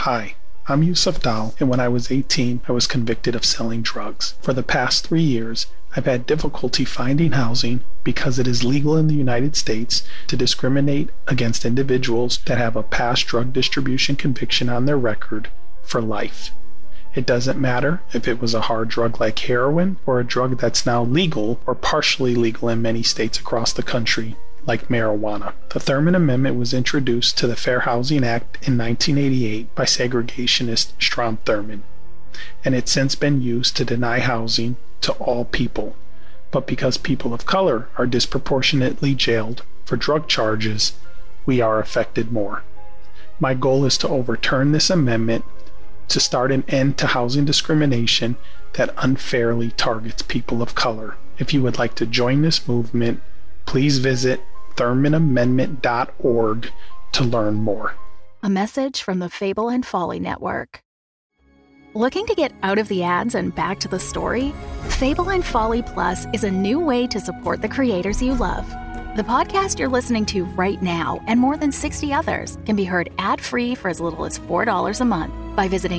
Hi, I'm Yusuf Dal, and when I was 18, I was convicted of selling drugs. For the past 3 years, I've had difficulty finding housing because it is legal in the United States to discriminate against individuals that have a past drug distribution conviction on their record for life. It doesn't matter if it was a hard drug like heroin or a drug that's now legal or partially legal in many states across the country, like marijuana. The Thurmond Amendment was introduced to the Fair Housing Act in 1988 by segregationist Strom Thurmond, and it's since been used to deny housing to all people. But because people of color are disproportionately jailed for drug charges, we are affected more. My goal is to overturn this amendment to start an end to housing discrimination that unfairly targets people of color. If you would like to join this movement, please visit ThurmondAmendment.org to learn more. A message from the Fable and Folly Network. Looking to get out of the ads and back to the story? Fable and Folly Plus is a new way to support the creators you love. The podcast you're listening to right now and more than 60 others can be heard ad-free for as little as $4 a month by visiting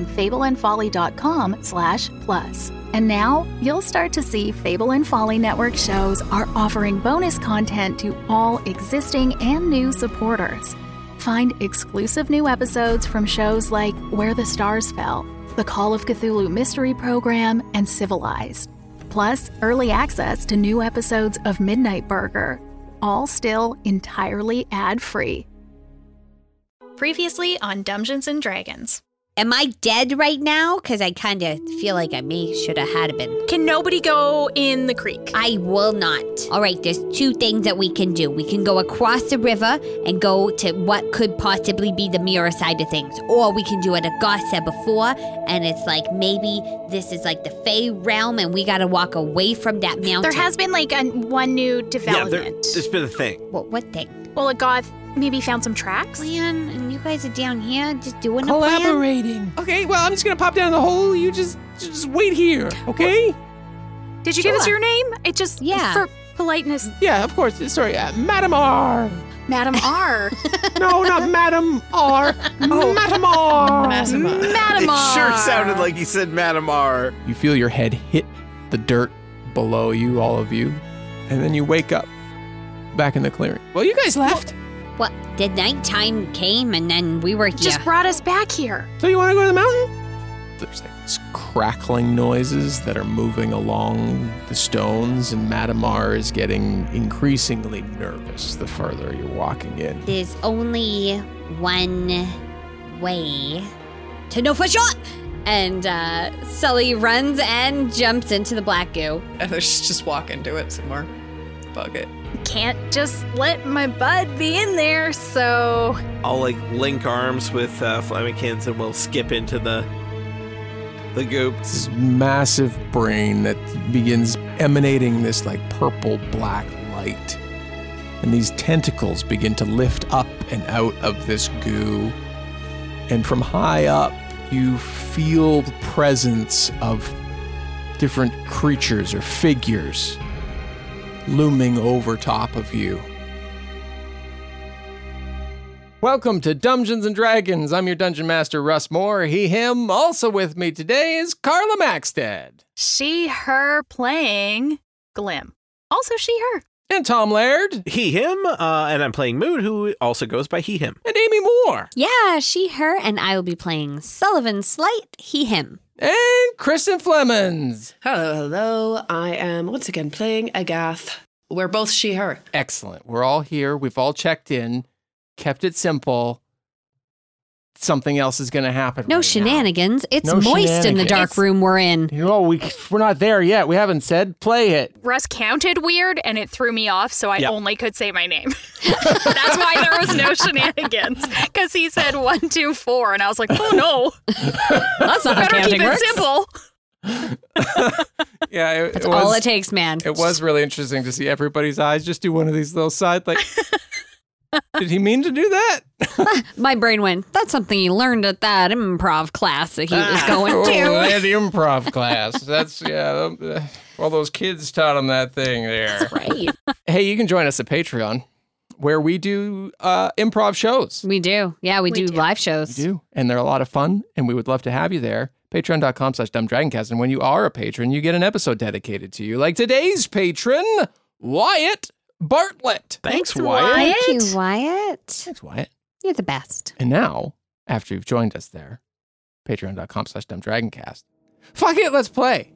fableandfolly.com/plus. And now you'll start to see Fable and Folly Network shows are offering bonus content to all existing and new supporters. Find exclusive new episodes from shows like Where the Stars Fell, the Call of Cthulhu Mystery Program, and Civilized. Plus, early access to new episodes of Midnight Burger, all still entirely ad-free. Previously on Dungeons & Dragons. Am I dead right now? Because I kind of feel like I should have been. Can nobody go in the creek? I will not. All right, there's two things that we can do. We can go across the river and go to what could possibly be the mirror side of things. Or we can do what Agoth said before, and it's like maybe this is like the Fey realm and we got to walk away from that mountain. There has been like one new development. Yeah, there's been a thing. What thing? Well, Agoth maybe found some tracks? Plan, and you guys are down here just doing collaborating. Okay, well, I'm just gonna pop down the hole. You just wait here, okay? Did you give us your name? It just for politeness. Yeah, of course. Sorry, Madam R. Madam R. No, not Madam R. Madam R. Madam R. It sure sounded like he said Madam R. You feel your head hit the dirt below you, all of you, and then you wake up back in the clearing. Well, you guys left. What? The nighttime came and then we were here. Just brought us back here. So you want to go to the mountain? There's like these crackling noises that are moving along the stones, and Madame R is getting increasingly nervous the further you're walking in. There's only one way to know for sure. And Sully runs and jumps into the black goo. And let's just walk into it some more. Fuck it. Can't just let my bud be in there, so... I'll link arms with Flamikins and we'll skip into the goop. This massive brain that begins emanating this purple-black light. And these tentacles begin to lift up and out of this goo. And from high up, you feel the presence of different creatures or figures looming over top of you. Welcome to Dungeons & Dragons. I'm your Dungeon Master, Russ Moore. He, him. Also with me today is Carla Maxted. She, her, playing Glim. Also she, her. And Tom Laird. He, him. And I'm playing Mood, who also goes by he, him. And Amy Moore. Yeah, she, her. And I will be playing Sullivan Slight, he, him. And Kristen Flemons. Hello. I am once again playing Agoth. We're both she, her. Excellent. We're all here. We've all checked in, kept it simple. Something else is going to happen. No shenanigans. Now. It's moist in the dark room we're in. We're not there yet. We haven't said play it. Russ counted weird, and it threw me off, so I only could say my name. That's why there was no shenanigans, because he said 1, 2, 4, and I was like, oh no. That's not how counting works. Better keep it simple. Yeah, That's all it takes, man. It was really interesting to see everybody's eyes just do one of these little side, did he mean to do that? My brain went, that's something he learned at that improv class that he was going to. That improv class. That's, all those kids taught him that thing there. That's right. Hey, you can join us at Patreon. where we do improv shows. We do. Yeah, we do live shows. We do. And they're a lot of fun, and we would love to have you there. Patreon.com/dumbdragoncast. And when you are a patron, you get an episode dedicated to you. Like today's patron, Wyatt Bartlett. Thanks, Wyatt. Thank you, Wyatt. Thanks, Wyatt. You're the best. And now, after you've joined us there, patreon.com/dumbdragoncast. Fuck it, let's play.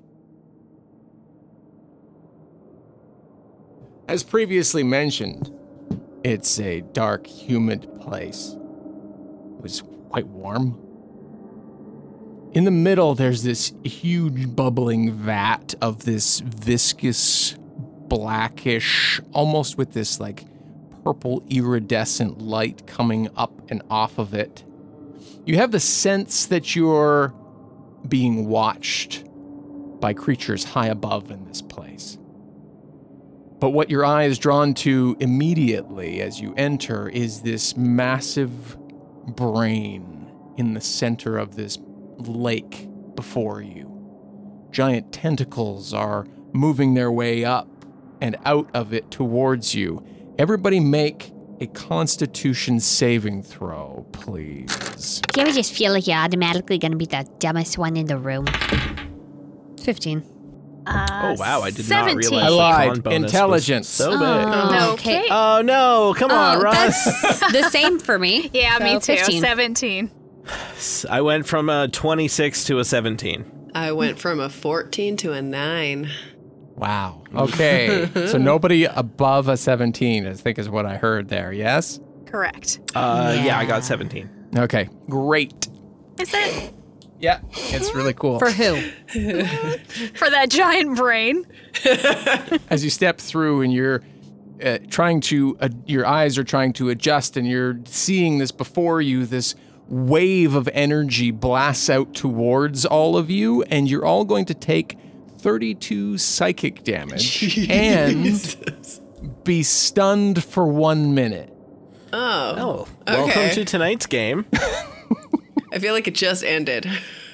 As previously mentioned, it's a dark, humid place. It was quite warm. In the middle, there's this huge bubbling vat of this viscous, blackish, almost with this like purple iridescent light coming up and off of it. You have the sense that you're being watched by creatures high above in this place. But what your eye is drawn to immediately as you enter is this massive brain in the center of this lake before you. Giant tentacles are moving their way up and out of it towards you. Everybody make a Constitution saving throw, please. You ever just feel like you're automatically going to be the dumbest one in the room? 15. Oh, wow. I did 17. not realize I lied. the con bonus Intelligence. was so big. No, Okay. Oh, no. Come on, Russ. That's the same for me. Yeah, So me too. 15. 17. I went from a 26 to a 17. I went from a 14 to a 9. Wow. Okay. So nobody above a 17, I think is what I heard there, yes? Correct. Yeah, I got 17. Okay. Great. Is it Yeah, it's really cool. For who? for that giant brain? As you step through and you're trying to, your eyes are trying to adjust and you're seeing this before you, this wave of energy blasts out towards all of you, and you're all going to take 32 psychic damage and be stunned for 1 minute. Oh. Welcome Okay. to tonight's game. I feel like it just ended.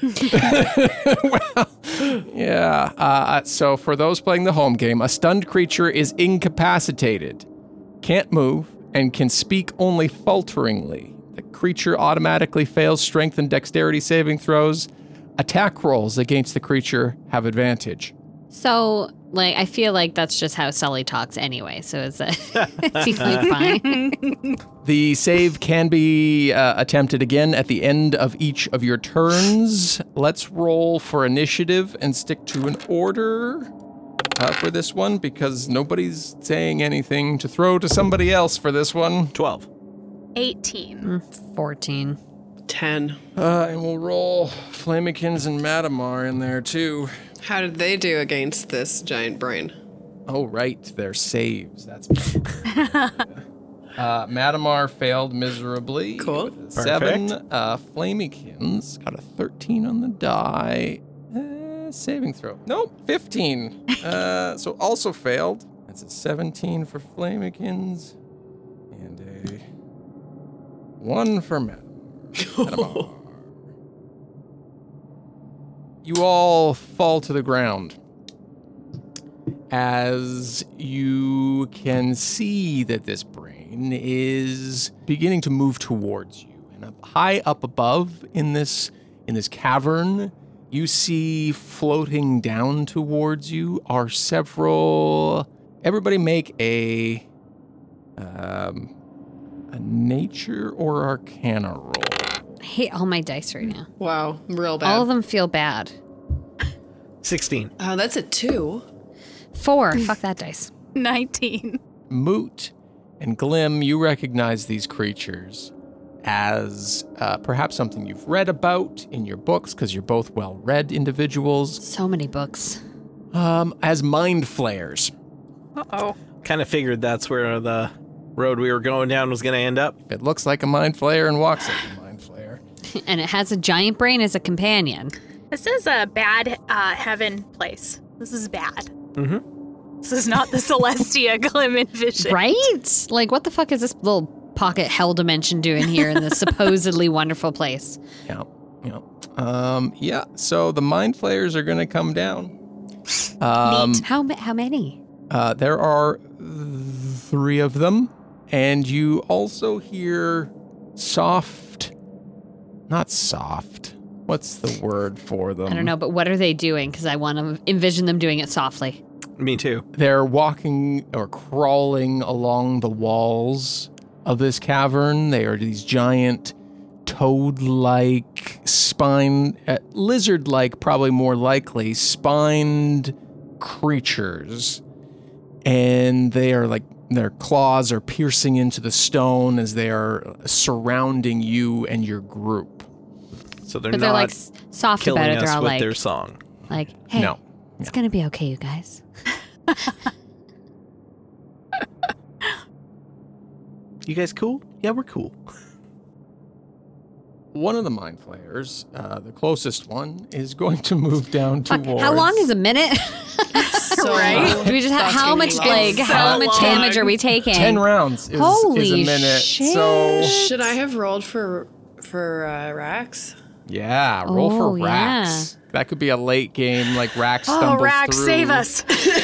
Yeah. So for those playing the home game, a stunned creature is incapacitated, can't move, and can speak only falteringly. The creature automatically fails strength and dexterity saving throws. Attack rolls against the creature have advantage. So, like, I feel like that's just how Sully talks anyway. So it's equally fine. The save can be attempted again at the end of each of your turns. Let's roll for initiative and stick to an order for this one, because nobody's saying anything to throw to somebody else for this one. 12. 18. 14. 10. And we'll roll Flamikins and Matamar in there too. How did they do against this giant brain? Oh, right. They're saves. That's Matamar failed miserably. Cool. With a 7. Flamikins got a 13 on the die. Saving throw. Nope, 15. So also failed. That's a 17 for Flamikins. And a 1 for Matamar. You all fall to the ground as you can see that this brain is beginning to move towards you. And high up above in this cavern, you see floating down towards you are several. Everybody make a nature or arcana roll. I hate all my dice right now. Wow, real bad. All of them feel bad. 16. Oh, that's a 2. 4. Fuck that dice. 19. Moot and Glim, you recognize these creatures as perhaps something you've read about in your books, because you're both well-read individuals, So many books. as mind flayers. Uh-oh. Kind of figured that's where the road we were going down was going to end up. It looks like a mind flayer and walks like a mind flayer. And it has a giant brain as a companion. This is a bad heaven place. This is bad. Mm-hmm. This is not the Celestia Glim envisioned. Right? Like, what the fuck is this little pocket hell dimension doing here in this supposedly wonderful place? Yeah. So the mind flayers are going to come down. How many? There are 3 of them. And you also hear not soft. What's the word for them? I don't know, but what are they doing? Because I want to envision them doing it softly. Me too. They're walking or crawling along the walls of this cavern. They are these giant toad-like, lizard-like, probably more likely, spined creatures. And they are like, their claws are piercing into the stone as they are surrounding you and your group. So they're But not they're like soft killing about it. us They're all with like, their song. hey, No. it's going to be okay, you guys. You guys cool? Yeah, we're cool. One of the mind flayers, the closest one, is going to move down towards... How long is a minute? So Right? Do we just have, how much, It's how so much damage long. are we taking? 10 rounds is Holy a minute. shit. So, Should I have rolled for Rax? yeah, roll Oh, for Rax. That could be a late game, like Rax Oh, stumbles Rax, through. save us.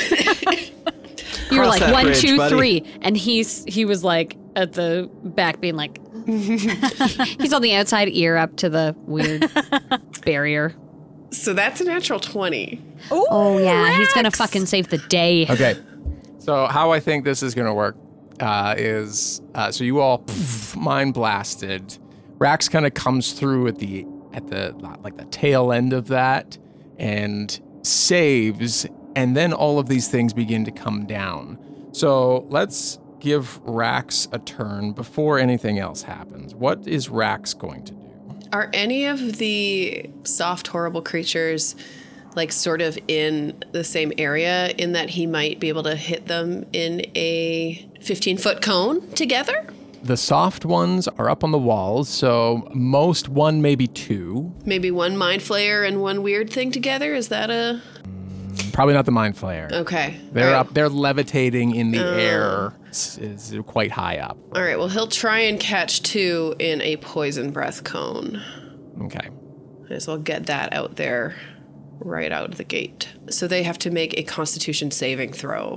You were Cross like that 1, bridge, 2, buddy. 3, and he was like at the back being like, he's on the outside ear up to the weird barrier. So that's a natural 20. Oh yeah, he's gonna Rax. fucking save the day. Okay. So how I think this is going to work is so you all mind blasted. Rax kind of comes through at the tail end of that and saves, and then all of these things begin to come down. So let's give Rax a turn before anything else happens. What is Rax going to do? Are any of the soft, horrible creatures like sort of in the same area in that he might be able to hit them in a 15-foot cone together? The soft ones are up on the walls, so most one, maybe two. Maybe one mind flayer and one weird thing together? Is that a... Probably not the mind flayer. Okay. They're All right. up. They're levitating in the air. Is quite high up. All right, well, he'll try and catch two in a poison breath cone. Okay. Might as well get that out there right out of the gate. So they have to make a constitution saving throw.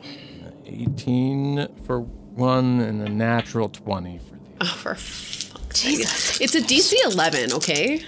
18 for one and a natural 20 for the Oh, for fuck's sake. It's a DC 11, okay?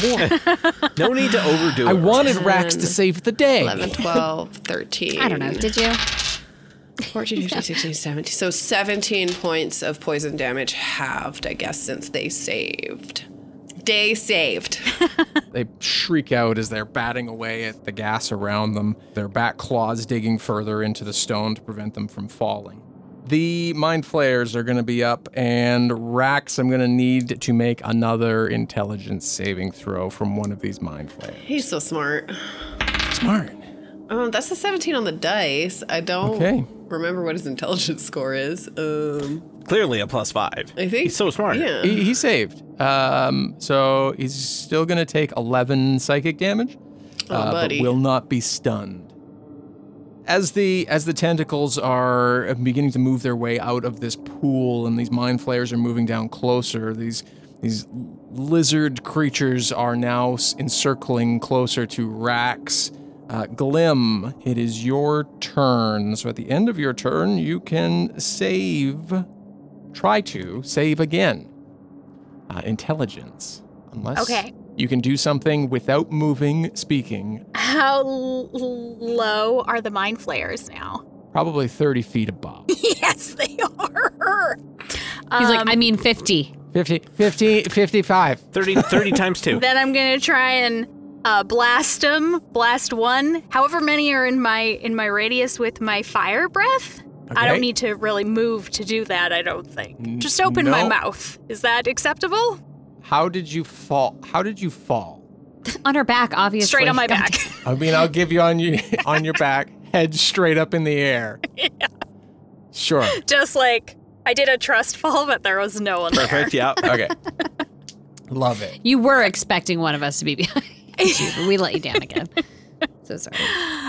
No need to overdo it. I wanted Rax to 10, save the day. 11, 12, 13. I don't know. Did you? 14, 15, 16, 17. So 17 points of poison damage halved, I guess, since they saved. Day saved. They shriek out as they're batting away at the gas around them, their back claws digging further into the stone to prevent them from falling. The mind flayers are going to be up, and Rax, I'm going to need to make another intelligence saving throw from one of these mind flayers. He's so smart. Smart. That's a 17 on the dice. I don't remember what his intelligence score is. Clearly a +5. I think He's so smart. Yeah. He saved. So he's still going to take 11 psychic damage, buddy. but will not be stunned. As the tentacles are beginning to move their way out of this pool and these mind flayers are moving down closer, these lizard creatures are now encircling closer to Rax. Glim, it is your turn. So at the end of your turn, you can try to save again. Intelligence. Unless Okay. you can do something without moving, speaking. How low are the mind flayers now? Probably 30 feet above. Yes, they are. He's like, I mean 50. 55. 30 times 2. Then I'm gonna try and blast them. Blast one. However many are in my radius with my fire breath. I Okay. don't need to really move to do that. I don't think. Just open my no. mouth. Is that acceptable? How did you fall? On her back, obviously. Straight on my God back. I mean, I'll give you on your back, head straight up in the air. Yeah. Sure. Just like I did a trust fall, but there was no one there. Perfect, yeah. Okay. Love it. You were expecting one of us to be behind you, but we let you down again. So sorry.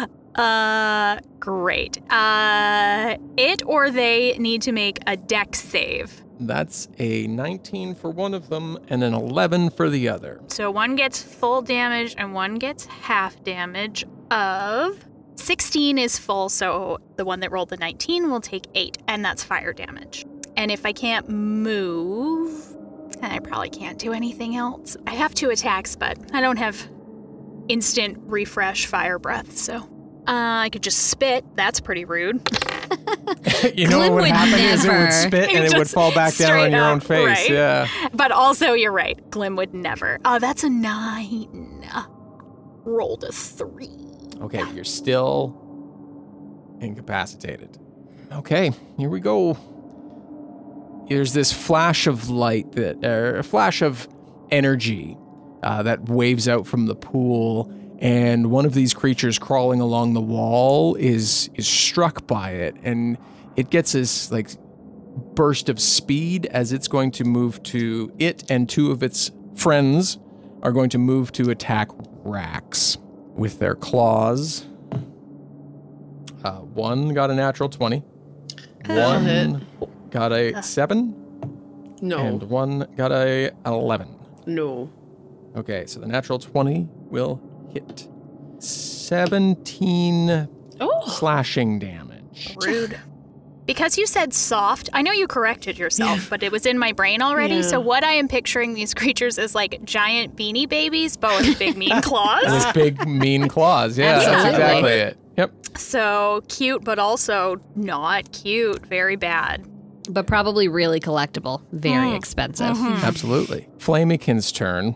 Great. It or they need to make a dex save. That's a 19 for one of them and an 11 for the other. So one gets full damage and one gets half damage of 16 is full, so the one that rolled the 19 will take 8, and that's fire damage. And if I can't move, then I probably can't do anything else. I have 2 attacks, but I don't have instant refresh fire breath, so I could just spit. That's pretty rude. You know Glim what would would happen is it would never. spit and it would Just fall back down straight on your own up, face. right? Yeah. But also, you're right. Glim would never. That's a 9. Rolled a 3. Okay, you're still incapacitated. Okay, here we go. There's this flash of light a flash of energy that waves out from the pool, and one of these creatures crawling along the wall is struck by it, and it gets this like burst of speed as it's going to move to it, and 2 of its friends are going to move to attack Rax with their claws. 1 got a natural 20. That'll 1 got a 7. No. And 1 got a 11. No. Okay, so the natural 20 will hit. 17 slashing damage. Rude. Because you said soft, I know you corrected yourself, but it was in my brain already. Yeah. So what I am picturing these creatures is like giant beanie babies, but with big mean claws. With big, mean claws. Yeah, that's Absolutely. exactly it. Yep. So cute, but also not cute. Very bad. But probably really collectible. Very expensive. Absolutely. Flameykin's turn.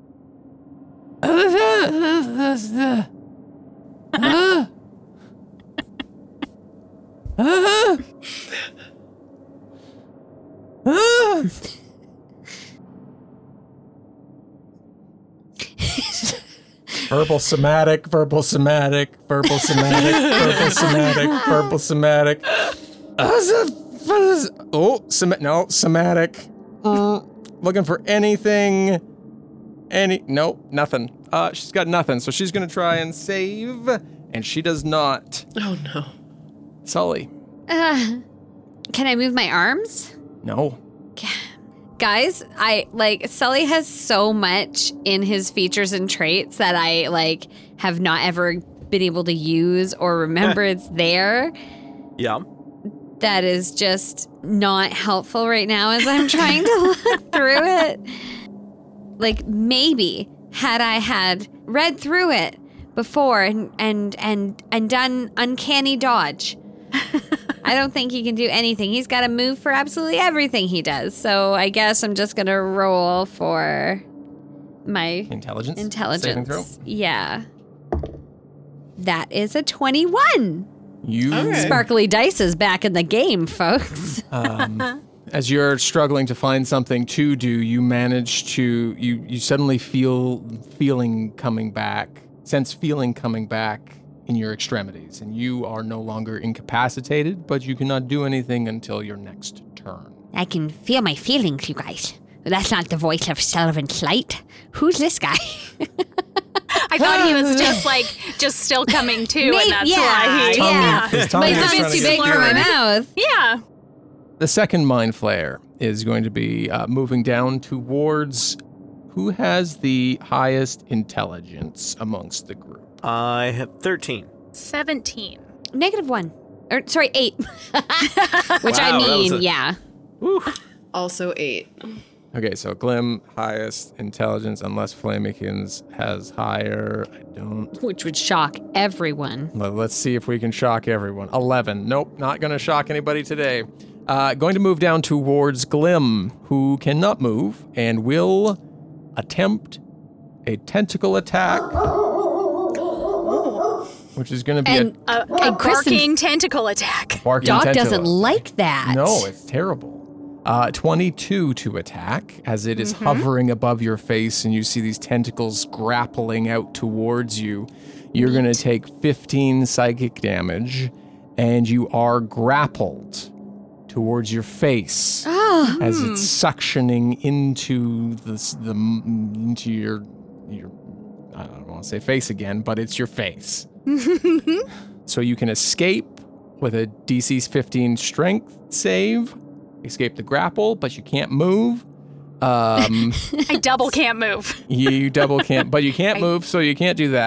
Verbal somatic, verbal somatic, verbal somatic, verbal somatic, verbal somatic. Oh, somatic. Looking for anything. Nope, nothing. She's got nothing, so she's gonna try and save, and she does not. Oh, no. Sully. Can I move my arms? No. Guys, Sully has so much in his features and traits that I have not ever been able to use or remember it's there. Yeah. That is just not helpful right now as I'm trying to look through it. Like, maybe had I had read through it before and done uncanny dodge. I don't think he can do anything. He's got to move for absolutely everything he does. So I guess I'm just going to roll for my Intelligence. intelligence. Saving throw. Yeah. That is a 21. You. Okay. Sparkly dice is back in the game, folks. As you're struggling to find something to do, you manage to you suddenly feeling coming back in your extremities, and you are no longer incapacitated, but you cannot do anything until your next turn. I can feel my feelings, you guys. That's not the voice of Sullivan Slight. Who's this guy? I thought he was just still coming to, and that's why he. Yeah. His tongue But is it's a trying bit to too get big for through. my mouth. Yeah. The second Mind Flayer is going to be moving down towards who has the highest intelligence amongst the group. I have 13. 17. -1. Or, sorry, 8. Which Wow, I that was mean, yeah. Woo. Also 8. Okay, so Glim, highest intelligence, unless Flameykin's has higher. I don't. Which would shock everyone. Let's see if we can shock everyone. 11. Nope, not going to shock anybody today. Going to move down towards Glim, who cannot move, and will attempt a tentacle attack, which is going to be And A Kristen's barking tentacle attack. barking dog tentacle. doesn't like that. No, it's terrible. 22 to attack, as it is hovering above your face, and you see these tentacles grappling out towards you. You're going to take 15 psychic damage, and you are grappled towards your face as it's suctioning into into your I don't want to say face again, but it's your face. So you can escape with a DC 15 strength save. Escape the grapple, but you can't move. I double can't move. You double can't, but you can't move, so you can't do that.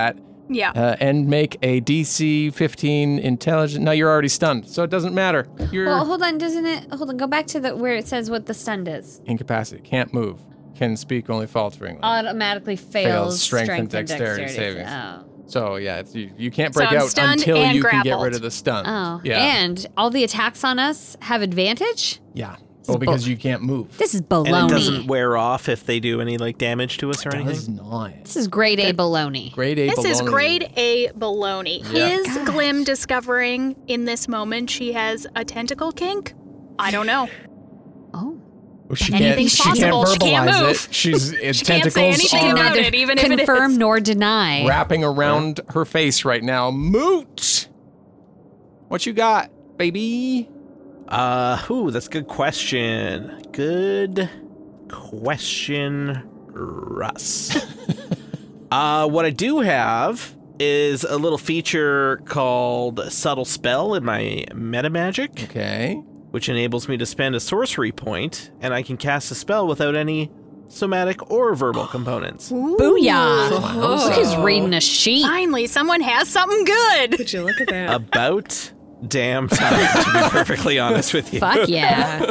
Yeah. And make a DC 15 intelligence. No, you're already stunned, so it doesn't matter. You're Well, hold on, doesn't it? Hold on, go back to where it says what the stunned is. incapacitated. Can't move. Can speak only falteringly. Automatically fails strength and dexterity savings. Oh. So yeah, you can't break I'm out stunned until and you can get grappled. rid of the stun. Oh. Yeah. And all the attacks on us have advantage? Yeah. Well, because you can't move. This is And baloney. it doesn't wear off if they do any like damage to us or Does anything. not. This is grade A baloney. Grade A This is baloney. grade A baloney. Yeah. Is Glim discovering in this moment she has a tentacle kink? I don't know. Oh. Well, she Anything's can't possible. She can't verbalize move. it. She's it's She can't say tentacles anything are about it, even if it confirm is. nor deny. wrapping around her face right now. Moot. What you got, baby? That's a good question. Good question, Russ. What I do have is a little feature called Subtle Spell in my meta magic, Okay. which enables me to spend a sorcery point, and I can cast a spell without any somatic or verbal components. Booyah. Whoa. Look who's reading a sheet. Finally, someone has something good. Would you look at that? About damn time, to be perfectly honest with you. Fuck yeah.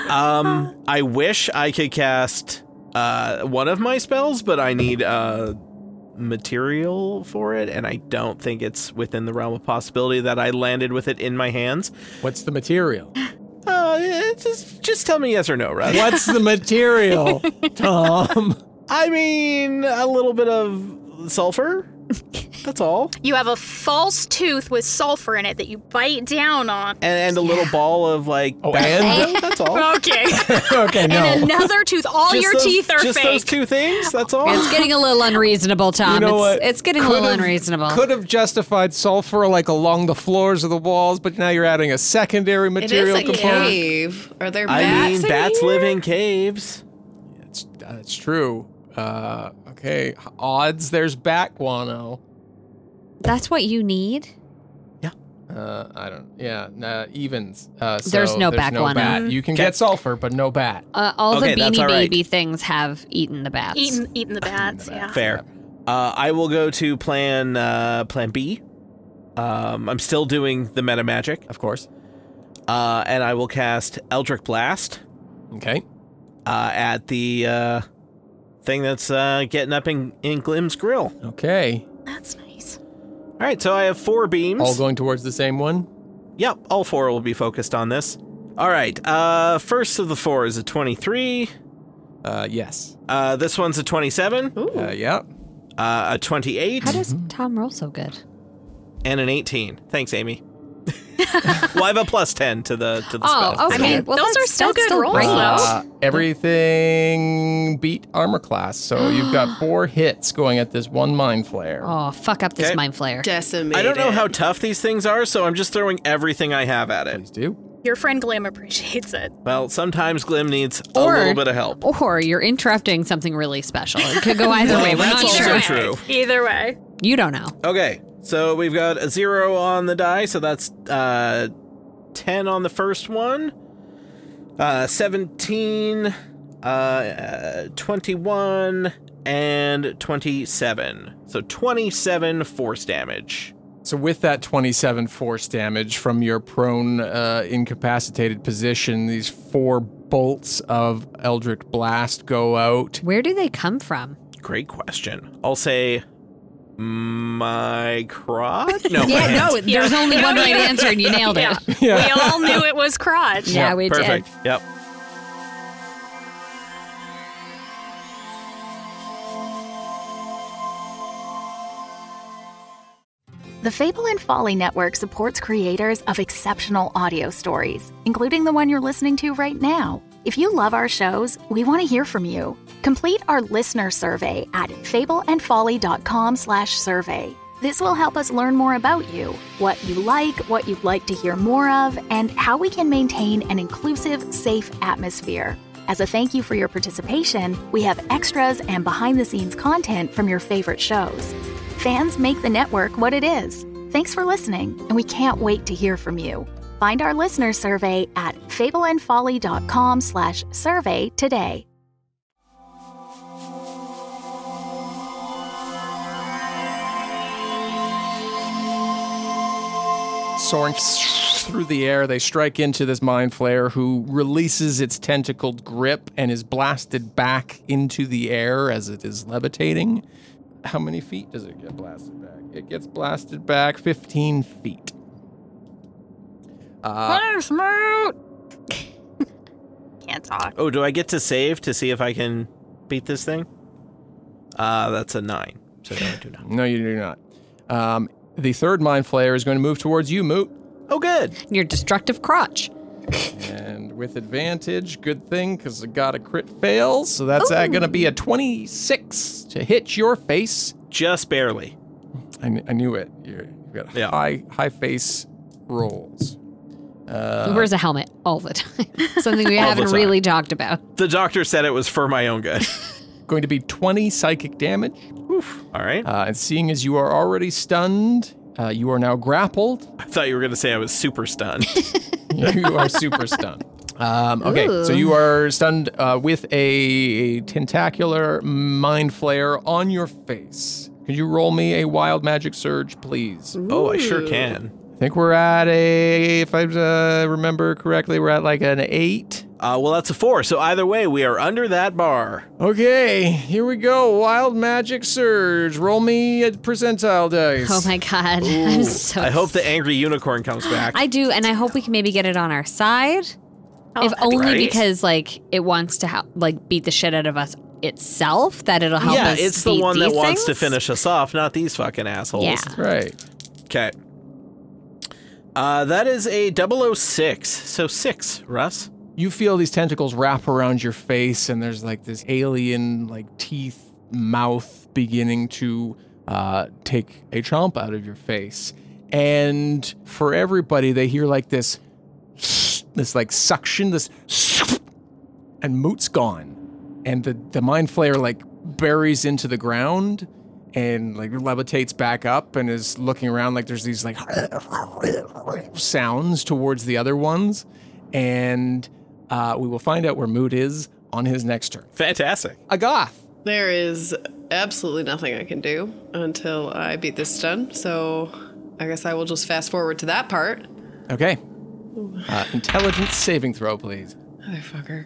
I wish I could cast one of my spells, but I need material for it, and I don't think it's within the realm of possibility that I landed with it in my hands. What's the material? Just tell me yes or no, Russ. What's the material, Tom? I mean, a little bit of sulfur. That's all. You have a false tooth with sulfur in it that you bite down on. And a little ball of like. Oh, bat- and? That's all. Okay. Okay, no. And another tooth. All Just your those- teeth are just fake. those two things. That's all. It's getting a little unreasonable, Tom. You know what? It's getting a little unreasonable. Could have justified sulfur like along the floors of the walls, but now you're adding a secondary It material is a component. cave. Are there I bats? mean, in bats here? live in caves. That's true. Okay. Odds there's bat guano. That's what you need? I don't. Yeah. Evens. There's no bat guano. bat. You can get sulfur, but no bat. All Okay, the that's Beanie all right. Baby things have eaten the bats. Eating the bats, yeah. Fair. I will go to plan B. I'm still doing the meta magic, Of course. and I will cast Eldritch Blast Okay. at the thing that's getting up in Glim's grill. Okay. That's nice. All right, so I have 4 beams. All going towards the same one. Yep, all 4 will be focused on this. All right, first of the 4 is a 23. Yes. This one's a 27. Yeah. A 28. How does Tom roll so good? And an 18. Thanks, Amy. Well, I have a plus 10 to the spell. Oh, okay. I mean, well, those that's- are still that's good rolls, great. though. Everything beat armor class, so you've got 4 hits going at this one mind flare. Oh, fuck up this Okay. mind flare. Decimated. I don't know how tough these things are, so I'm just throwing everything I have at it. Please do. Your friend Glim appreciates it. Well, sometimes Glim needs a Or- little bit of help. Or you're interrupting something really special. It could go either way. We're that's not also sure. true. Either way. You don't know. Okay, so we've got a 0 on the die, so that's 10 on the first one. 17, 21, and 27. So 27 force damage. So with that 27 force damage from your prone, incapacitated position, these 4 bolts of Eldritch Blast go out. Where do they come from? Great question. I'll say my crotch? No, my Yeah, hand. no, there's only one right answer, and you nailed it. Yeah. We all knew it was crotch. Yeah, we Perfect. did. Yep. The Fable and Folly Network supports creators of exceptional audio stories, including the one you're listening to right now. If you love our shows, we want to hear from you. Complete our listener survey at fableandfolly.com/survey. This will help us learn more about you, what you like, what you'd like to hear more of, and how we can maintain an inclusive, safe atmosphere. As a thank you for your participation, we have extras and behind-the-scenes content from your favorite shows. Fans make the network what it is. Thanks for listening, and we can't wait to hear from you. Find our listener survey at fableandfolly.com/survey today. soaring through the air. They strike into this mind flayer, who releases its tentacled grip and is blasted back into the air as it is levitating. How many feet does it get blasted back? It gets blasted back 15 feet. Smoot! Can't talk. Oh, do I get to save to see if I can beat this thing? That's a 9. So no, I do not. No, you do not. The third mind flayer is going to move towards you, Moot. Oh, good. Your destructive crotch. And with advantage, good thing, because I got a crit fail. So that's going to be a 26 to hit your face. Just barely. I knew it. You've got high face rolls. He wears a helmet all the time. Something we haven't really talked about. The doctor said it was for my own good. Going to be 20 psychic damage. Oof. All right. And seeing as you are already stunned, you are now grappled. I thought you were going to say I was super stunned. You are super stunned. Okay, so you are stunned with a tentacular mind flare on your face. Could you roll me a wild magic surge, please? Oh, I sure can. I think we're at if I remember correctly, we're at like an 8. Well, that's a 4. So either way, we are under that bar. Okay, here we go. Wild magic surge. Roll me a percentile dice. Oh my god. I'm so I hope the angry unicorn comes back. I do, and I hope we can maybe get it on our side. Oh, if that'd be only great. because it wants to beat the shit out of us itself, that it'll help us. Yeah, it's the beat one that these wants to things. finish us off, not these fucking assholes. Yeah. Right. Okay. That is a 006. So 6, Russ. You feel these tentacles wrap around your face, and there's like this alien, like teeth, mouth beginning to take a chomp out of your face. And for everybody, they hear like this like suction, and Moot's gone. And the mind flayer like buries into the ground and like levitates back up and is looking around like there's these like sounds towards the other ones. And we will find out where Moot is on his next turn. Fantastic. Agath. There is absolutely nothing I can do until I beat this stun, so I guess I will just fast forward to that part. Okay. Intelligence saving throw, please. Motherfucker.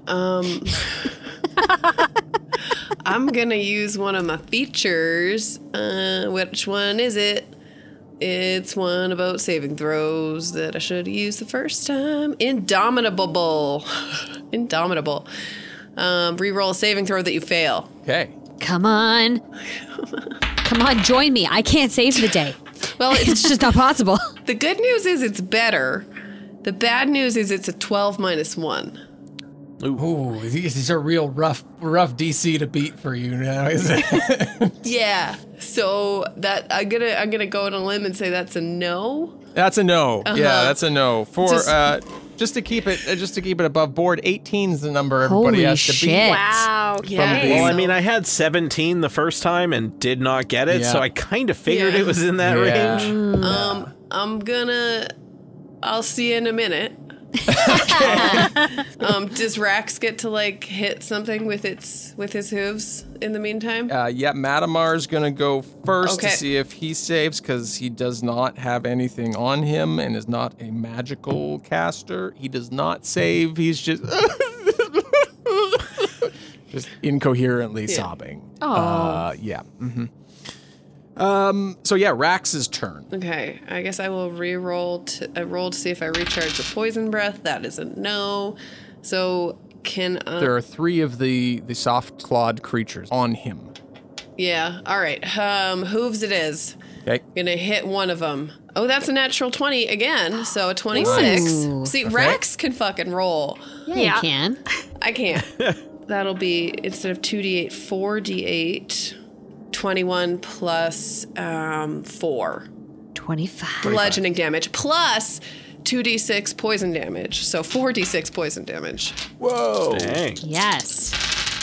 I'm gonna use one of my features. Which one is it? It's one about saving throws that I should have used the first time. Indomitable. Indomitable. Reroll a saving throw that you fail. Okay. Come on. Come on, join me. I can't save the day. Well, It's just not possible. the good news is it's better. The bad news is it's a 12 minus 1. Ooh, these are real rough DC to beat for you now, isn't it? Yeah. So that I'm gonna go on a limb and say that's a no. That's a no. Yeah, that's a no. For Just- just to keep it above board, 18's the number everybody Holy has to shit. beat. Wow. Yeah. Well, I mean, I had 17 the first time and did not get it, Yeah. so I kind of figured Yeah. it was in that Yeah. range. I'll see you in a minute. Does Rax get to like hit something with his hooves in the meantime? Yeah, Matamar's gonna go first Okay. to see if he saves because he does not have anything on him and is not a magical caster. He does not save. He's just incoherently sobbing. Oh. Yeah. Mm-hmm. So yeah, Rax's turn. Okay, I guess I will re-roll to see if I recharge the poison breath. That is a no. So can There are 3 of the soft clawed creatures on him. yeah. All right. Hooves it is. Okay. Gonna hit one of them. Oh, that's a natural 20 again. So a 26. Ooh. See, Rax can fucking roll. Yeah, Yeah. you can. I can't. That'll be, instead of 2d8, 4d8, 21 plus 4. 25. Bludgeoning damage, plus 2d6 poison damage. So 4d6 poison damage. Whoa. Dang. Yes.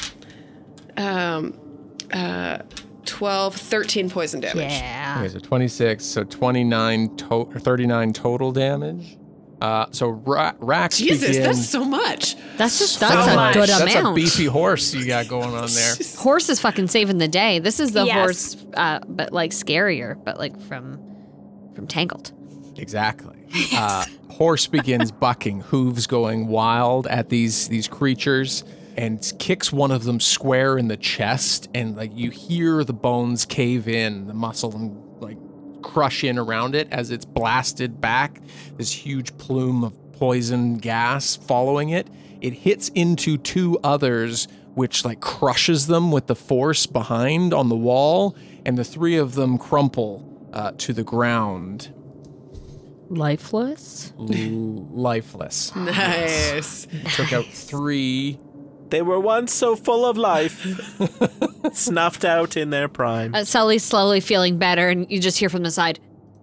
12, 13 poison damage. Yeah. Okay, so 26, so 29 or 39 total damage. So Rax Jesus, begins. that's so much. That's So a much. good That's amount. a beefy horse you got going on there. Horse is fucking saving the day. This is the Yes. horse, but like scarier, but like from Tangled. Exactly. Horse begins bucking, hooves going wild at these creatures, and kicks one of them square in the chest, and like you hear the bones cave in, the muscle and like crush in around it as it's blasted back. This huge plume of poison gas following it. It hits into two others, which like crushes them with the force behind on the wall, and the three of them crumple to the ground. Lifeless? Lifeless. Nice. Took out 3. They were once so full of life, snuffed out in their prime. Sully's slowly feeling better, and you just hear from the side.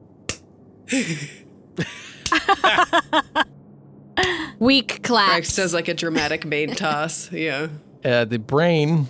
Weak claps. Rex does like a dramatic main toss. Yeah. The brain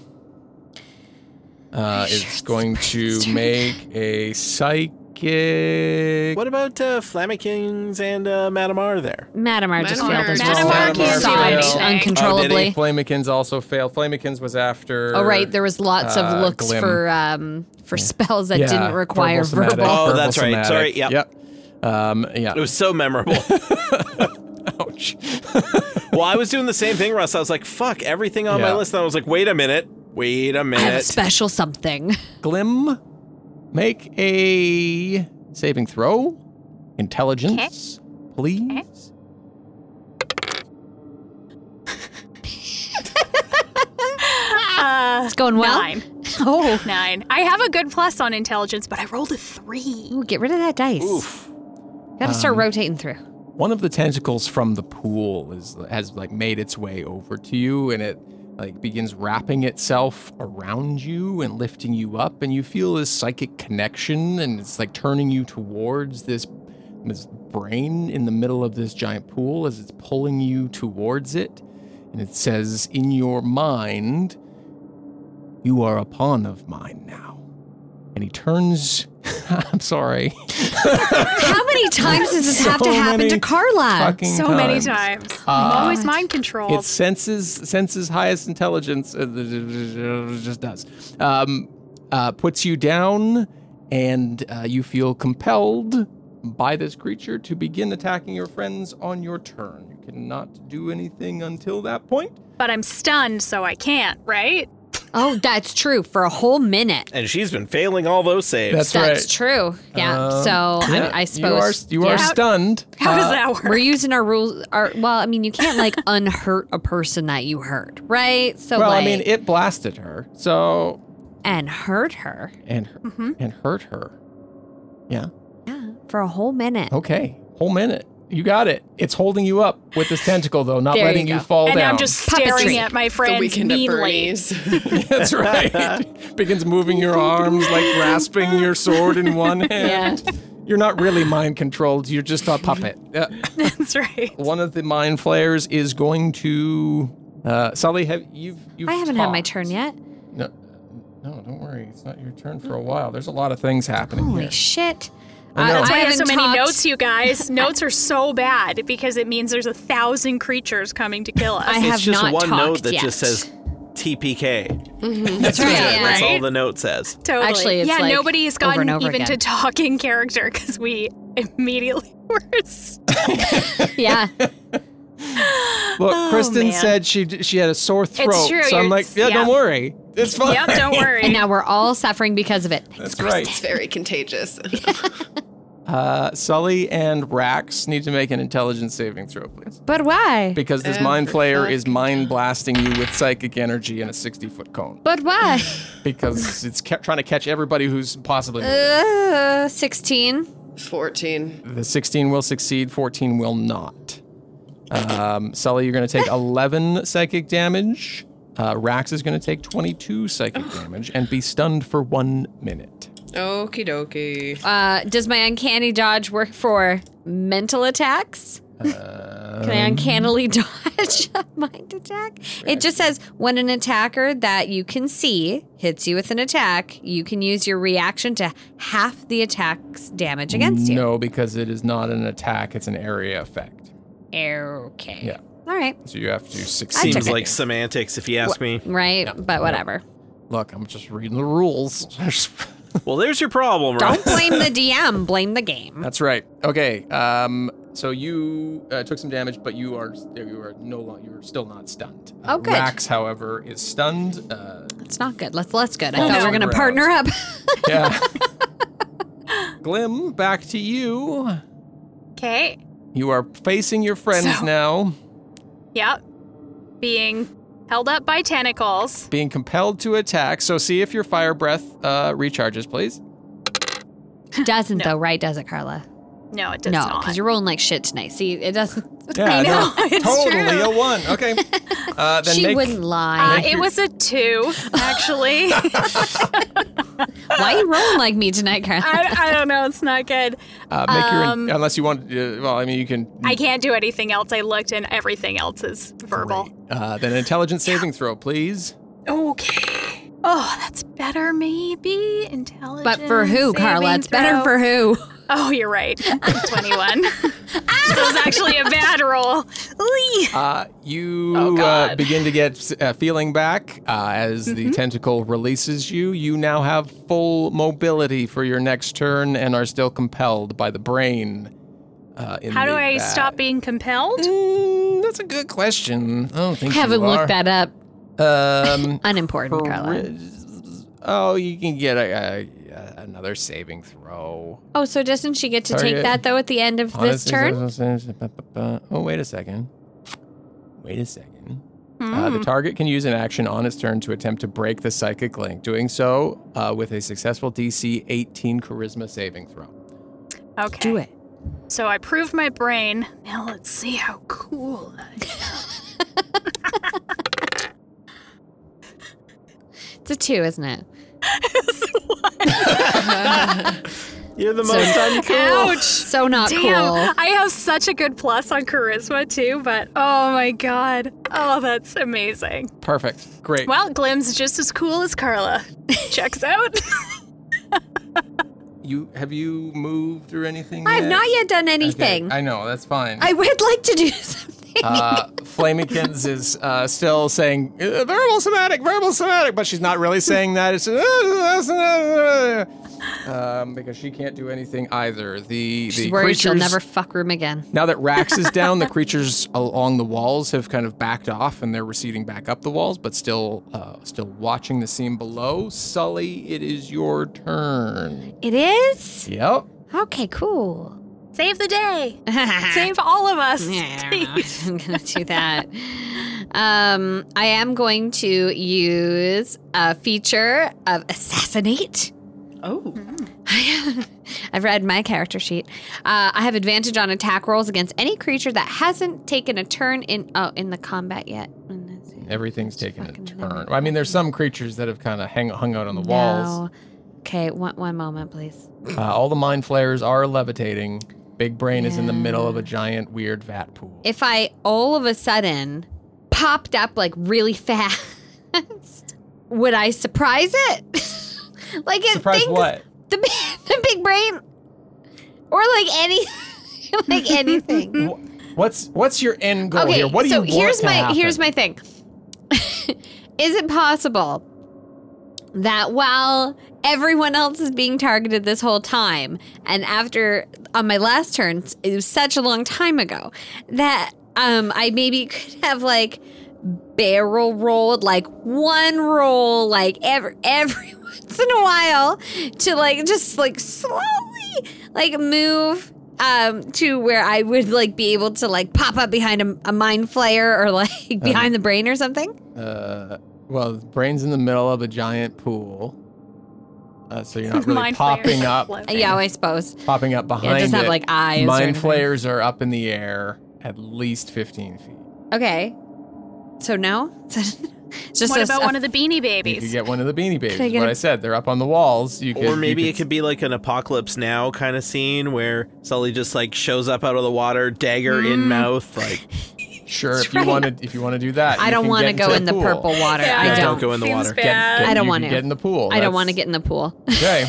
is going to make a psychic. What about Flamikins and Madame R there? Madame R just failed as Madame well. R can't do Sobbed anything. uncontrollably. Flamikins also failed. Flamikins was after. Oh, right. There was lots of looks Glim. for spells that didn't require verbal. Oh, that's right. somatic. Sorry, yep. Yeah. It was so memorable. Ouch. Well, I was doing the same thing, Russ. I was like, fuck, everything on my list. And I was like, wait a minute. I have a special something. Glim, make a saving throw. Intelligence, please. It's going well. 9. Oh. 9. I have a good plus on intelligence, but I rolled a 3. Ooh, get rid of that dice. Oof. Gotta start rotating through. One of the tentacles from the pool has like made its way over to you, and it like begins wrapping itself around you and lifting you up, and you feel this psychic connection, and it's like turning you towards this brain in the middle of this giant pool as it's pulling you towards it. And it says, in your mind, you are a pawn of mine now. And he turns... I'm sorry. How many times does this have to happen to Carla? So many times. I'm always mind controlled. It senses highest intelligence. It just does. Puts you down, and you feel compelled by this creature to begin attacking your friends on your turn. You cannot do anything until that point. But I'm stunned, so I can't, right? Oh, that's true. For a whole minute. And she's been failing all those saves. That's true. Yeah. So I suppose you are stunned. How does that work? we're using our rules. Well, I mean, you can't like unhurt a person that you hurt, right? So Well, like, I mean, it blasted her, so and hurt her. and hurt her. Yeah. Yeah, for a whole minute. Okay. Whole minute. You got it. It's holding you up with this tentacle, though, not There you letting you go. fall And down. I'm just staring Puppetry. at my The friends weekend at meanly. Bernie's. That's right. Begins moving your arms, like grasping your sword in one hand. Yeah. You're not really mind controlled. You're just a puppet. That's right. One of the mind flayers is going to. Sully, you've I haven't had my talked. turn yet. No, don't worry. It's not your turn for a while. There's a lot of things happening Holy here. shit. I know. That's why I have so haven't many talked- notes, you guys. Notes are so bad because it means there's 1,000 creatures coming to kill us. I have It's just not one note talked that yet. just says TPK. That's right. Yeah. That's all Right? the note says. Totally. Actually, it's yeah, like nobody's over and gotten over even again. to talk in character because we immediately worse. Yeah. Look, Kristen man. said she had a sore throat. true, So I'm you're- like, yeah, yeah. don't worry. It's fine. Yep, don't worry. And now we're all suffering because of it. That's right. It's very contagious. Sully and Rax need to make an intelligence saving throw, please. But why? Because this mind flayer is mind blasting you with psychic energy in a 60-foot cone. But why? Because it's trying to catch everybody who's possibly moving. 16. 14. The 16 will succeed, 14 will not. Sully, you're going to take 11 psychic damage. Rax is going to take 22 psychic damage and be stunned for 1 minute. Okie dokie. Does my uncanny dodge work for mental attacks? Can I uncannily dodge a mind attack? It just says when an attacker that you can see hits you with an attack, you can use your reaction to half the attack's damage against you. No, because it is not an attack, it's an area effect. Okay. Yeah. All right. So you have to succeed. took Seems it. like semantics, if you ask me. Right, but whatever. Look, I'm just reading the rules. Well, there's your problem, right? Don't blame the DM, blame the game. That's right. Okay. So you took some damage, but you are still not stunned. Oh, good. Rax, however, is stunned. That's not good. Less good. I Oh, thought we no. were going to partner up. Yeah. Glim, back to you. Okay. You are facing your friends So- now, Yep. Being held up by tentacles. being compelled to attack. So see if your fire breath recharges, please. Doesn't though, right? Does it, Carla? No, it does No, not. because you're rolling like shit tonight. See, it doesn't. Yeah, I know, it's totally true. a 1. Okay. Then She make, wouldn't lie. It was a 2, actually. Why are you rolling like me tonight, Carla? I don't know. It's not good. make your unless you want. Well, I mean, you can. I can't do anything else. I looked and everything else is verbal. Then an intelligence saving throw, please. Okay. Oh, that's better, maybe. Intelligence. But for who, Carla? saving It's better throw. for who? Oh, you're right. 21. So it's actually a bad roll. Ooh. You Oh, God. begin to get feeling back as Mm-hmm. the tentacle releases you. You now have full mobility for your next turn and are still compelled by the brain. In How do the I bag. stop being compelled? That's a good question. I don't think Haven't you looked are. that up. Unimportant, Chari- Carla. Oh, you can get another saving throw. Oh, so doesn't she get to take Target. that though at the end of this turn? Oh, wait a second. The target can use an action on its turn to attempt to break the psychic link, doing so with a successful DC 18 charisma saving throw. Okay. Do it. So I proved my brain. Now let's see how cool I am. It's a 2, isn't it? You're the most uncool. Ouch! So not Damn, cool. I have such a good plus on charisma too, but oh my god. Oh, that's amazing. Perfect. Great. Well, Glim's just as cool as Carla. Checks out. Have you moved or anything I've yet? not yet done Okay, anything. I know, that's fine. I would like to do something. Flamikins is still saying verbal somatic, but she's not really saying that. It's because she can't do anything either. She's worried she'll never fuck room again. Now that Rax is down, the creatures along the walls have kind of backed off and they're receding back up the walls, but still watching the scene below. Sully, it is your turn. It is? Yep. Okay, cool. Save the day. Save all of us. Yeah, Please. I'm gonna do that. I am going to use a feature of assassinate. Oh. I've read my character sheet. I have advantage on attack rolls against any creature that hasn't taken a turn in the combat yet. Everything's taken a turn. I mean, there's some creatures that have kind of hung out on the walls. No. Okay, one moment, please. All the mind flayers are levitating. Big Brain is in the middle of a giant weird vat pool. If I all of a sudden popped up like really fast, would I surprise it? Like it Surprise thinks what? The big brain, or like anything. What's your end goal Okay, here? What do so you want to happen? here's my thing. Is it possible that while everyone else is being targeted this whole time, and after on my last turn, it was such a long time ago, that I maybe could have like barrel rolled like one roll like every once in a while to like just like slowly like move to where I would like be able to like pop up behind a mind flayer or like behind the brain or something. Well, the Brain's in the middle of a giant pool, so you're not really Mind popping flayers are up. floating. Yeah, I suppose. Popping up behind Yeah, it doesn't have it. like eyes. or Mind anything. flayers are up in the air at least 15 feet. Okay. So no? It's just What about one of the Beanie You Babies? could get one of the Beanie Babies. I get What a- I said, they're up on the walls. Or maybe it could be like an Apocalypse Now kind of scene where Sully just like shows up out of the water, dagger in mouth, like. Sure, if right. you want to do that. I you don't can want to get go into in the pool. purple water. Yeah, I don't don't. go in the Seems water. bad. I don't you want can to. get in the pool. I don't want to That's- get in the pool. Okay.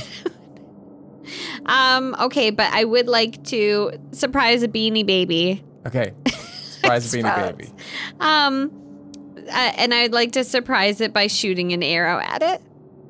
Okay, but I would like to surprise a Beanie Baby. Okay. Surprise a Beanie Surprise. Baby. And I'd like to surprise it by shooting an arrow at it.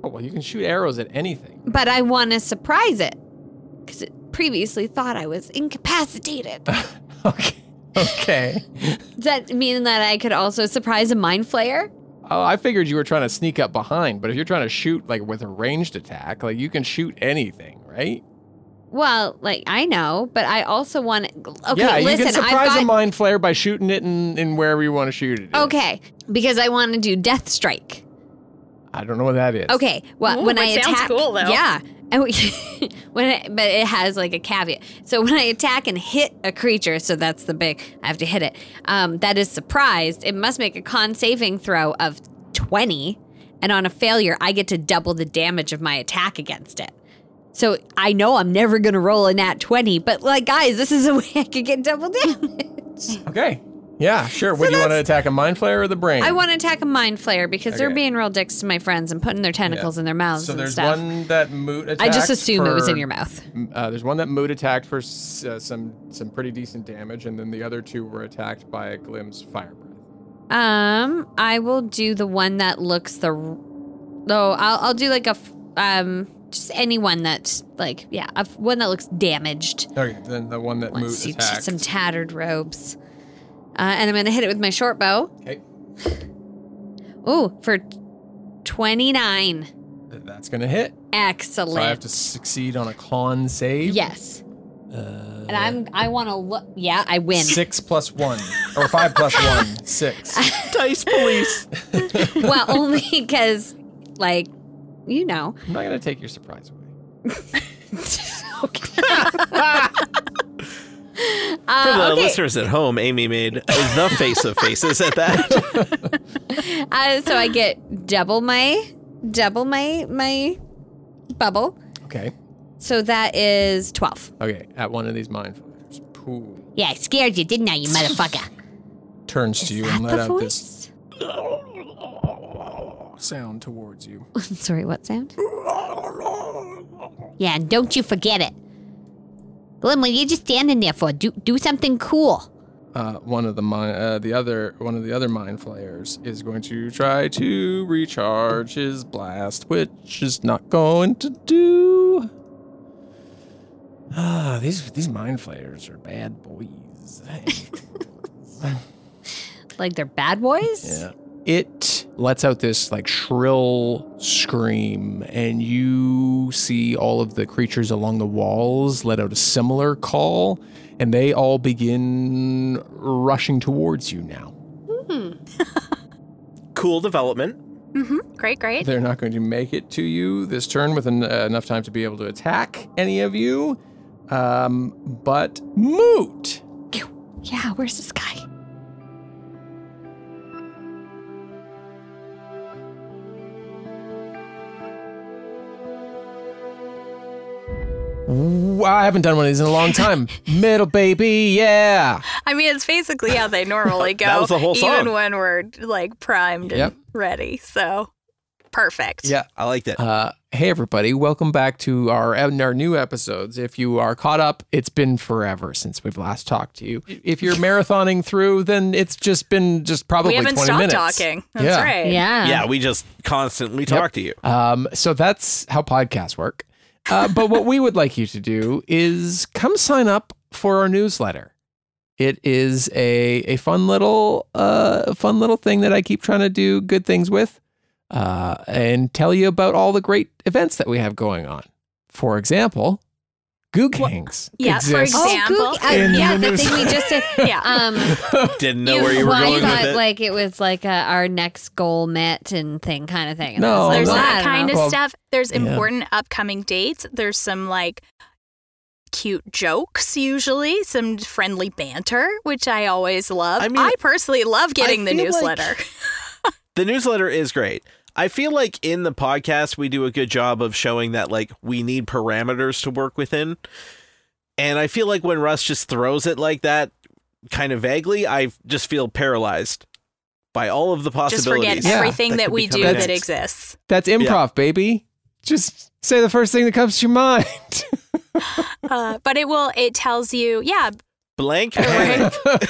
Oh, well, you can shoot arrows at anything. But I want to surprise it because it previously thought I was incapacitated. Okay. Does that mean that I could also surprise a mind flayer? Oh, I figured you were trying to sneak up behind, but if you're trying to shoot like with a ranged attack, like you can shoot anything, right? Well, like I know, but I also want to. Okay, yeah, you listen, can surprise I've got, a mind flare by shooting it in wherever you want to shoot it. Okay, because I want to do Death Strike. I don't know what that is. Okay, well, Ooh, when that I sounds attack, cool, though. yeah, and but it has like a caveat. So when I attack and hit a creature, so that's the big, I have to hit it. That is surprised. It must make a con saving throw of 20, and on a failure, I get to double the damage of my attack against it. So I know I'm never gonna roll a nat 20, but like, guys, this is a way I could get double damage. Okay. Yeah, sure. Would you want to attack a mind flare or the brain? I want to attack a mind flayer because they're Okay. being real dicks to my friends and putting their tentacles in their mouths So and there's stuff. one that Moot attacked. I just assume it was for- in your mouth. There's one that Moot attacked for some pretty decent damage, and then the other two were attacked by Glim's fire breath. I will do the one that looks I'll do like just anyone that's like, one that looks damaged. Okay, then the one that Moot Let's see, attacked. some tattered robes. And I'm gonna hit it with my short bow. Okay, Ooh, for 29. that's gonna hit. Excellent. So I have to succeed on a con save. Yes. And I want to look. Yeah, I win. 6 plus 1, or 5 plus 1, 6. Dice police. Well, only because, like, you know. I'm not gonna take your surprise away. For the Okay. listeners at home, Amy made the face of faces at that. So I get double my bubble. Okay. So that is 12. Okay. At one of these mind flares, Pooh Yeah, I scared you, didn't I, you motherfucker? turns to you Is and that let the out voice? this sound towards you. Sorry, what sound? Yeah, and don't you forget it. Glim, what are you just standing there for? Do something cool. One of the other mind flayers is going to try to recharge his blast, which is not going to do. These mind flayers are bad boys. Like they're bad boys? Yeah. It lets out this like shrill scream, and you see all of the creatures along the walls let out a similar call, and they all begin rushing towards you now. Cool development. Great. They're not going to make it to you this turn with enough time to be able to attack any of you. But Moot. Yeah, where's this guy? I haven't done one of these in a long time. Middle baby, yeah. I mean, it's basically how they normally go. That was the whole Even song. when we're like primed and Yep. ready. So perfect. Yeah. I liked it. Hey everybody, welcome back to our new episodes. If you are caught up, it's been forever since we've last talked to you. If you're marathoning through, then it's been probably We haven't 20 stopped minutes. talking. That's Yeah. right. Yeah, we just constantly talk to you. So that's how podcasts work. But what we would like you to do is come sign up for our newsletter. It is a fun little thing that I keep trying to do good things with, and tell you about all the great events that we have going on. For example, Goo Gangs. Yeah, for exists. example. In yeah, the the thing we just said. Yeah. Didn't know where you were I going thought with it. like it was like our next goal met and thing kind of thing. And No, I was like, There's no. well, I that don't kind know. of Well, stuff. There's yeah. important upcoming dates. There's some like cute jokes usually, some friendly banter, which I always love. I mean, I personally love getting the feel like- newsletter. The newsletter is great. I feel like in the podcast, we do a good job of showing that like we need parameters to work within. And I feel like when Russ just throws it like that, kind of vaguely, I just feel paralyzed by all of the Just possibilities. forget everything that could we be do coming that next. exists. That's improv, baby. Just say the first thing that comes to your mind. But it tells you, yeah, Blank panic.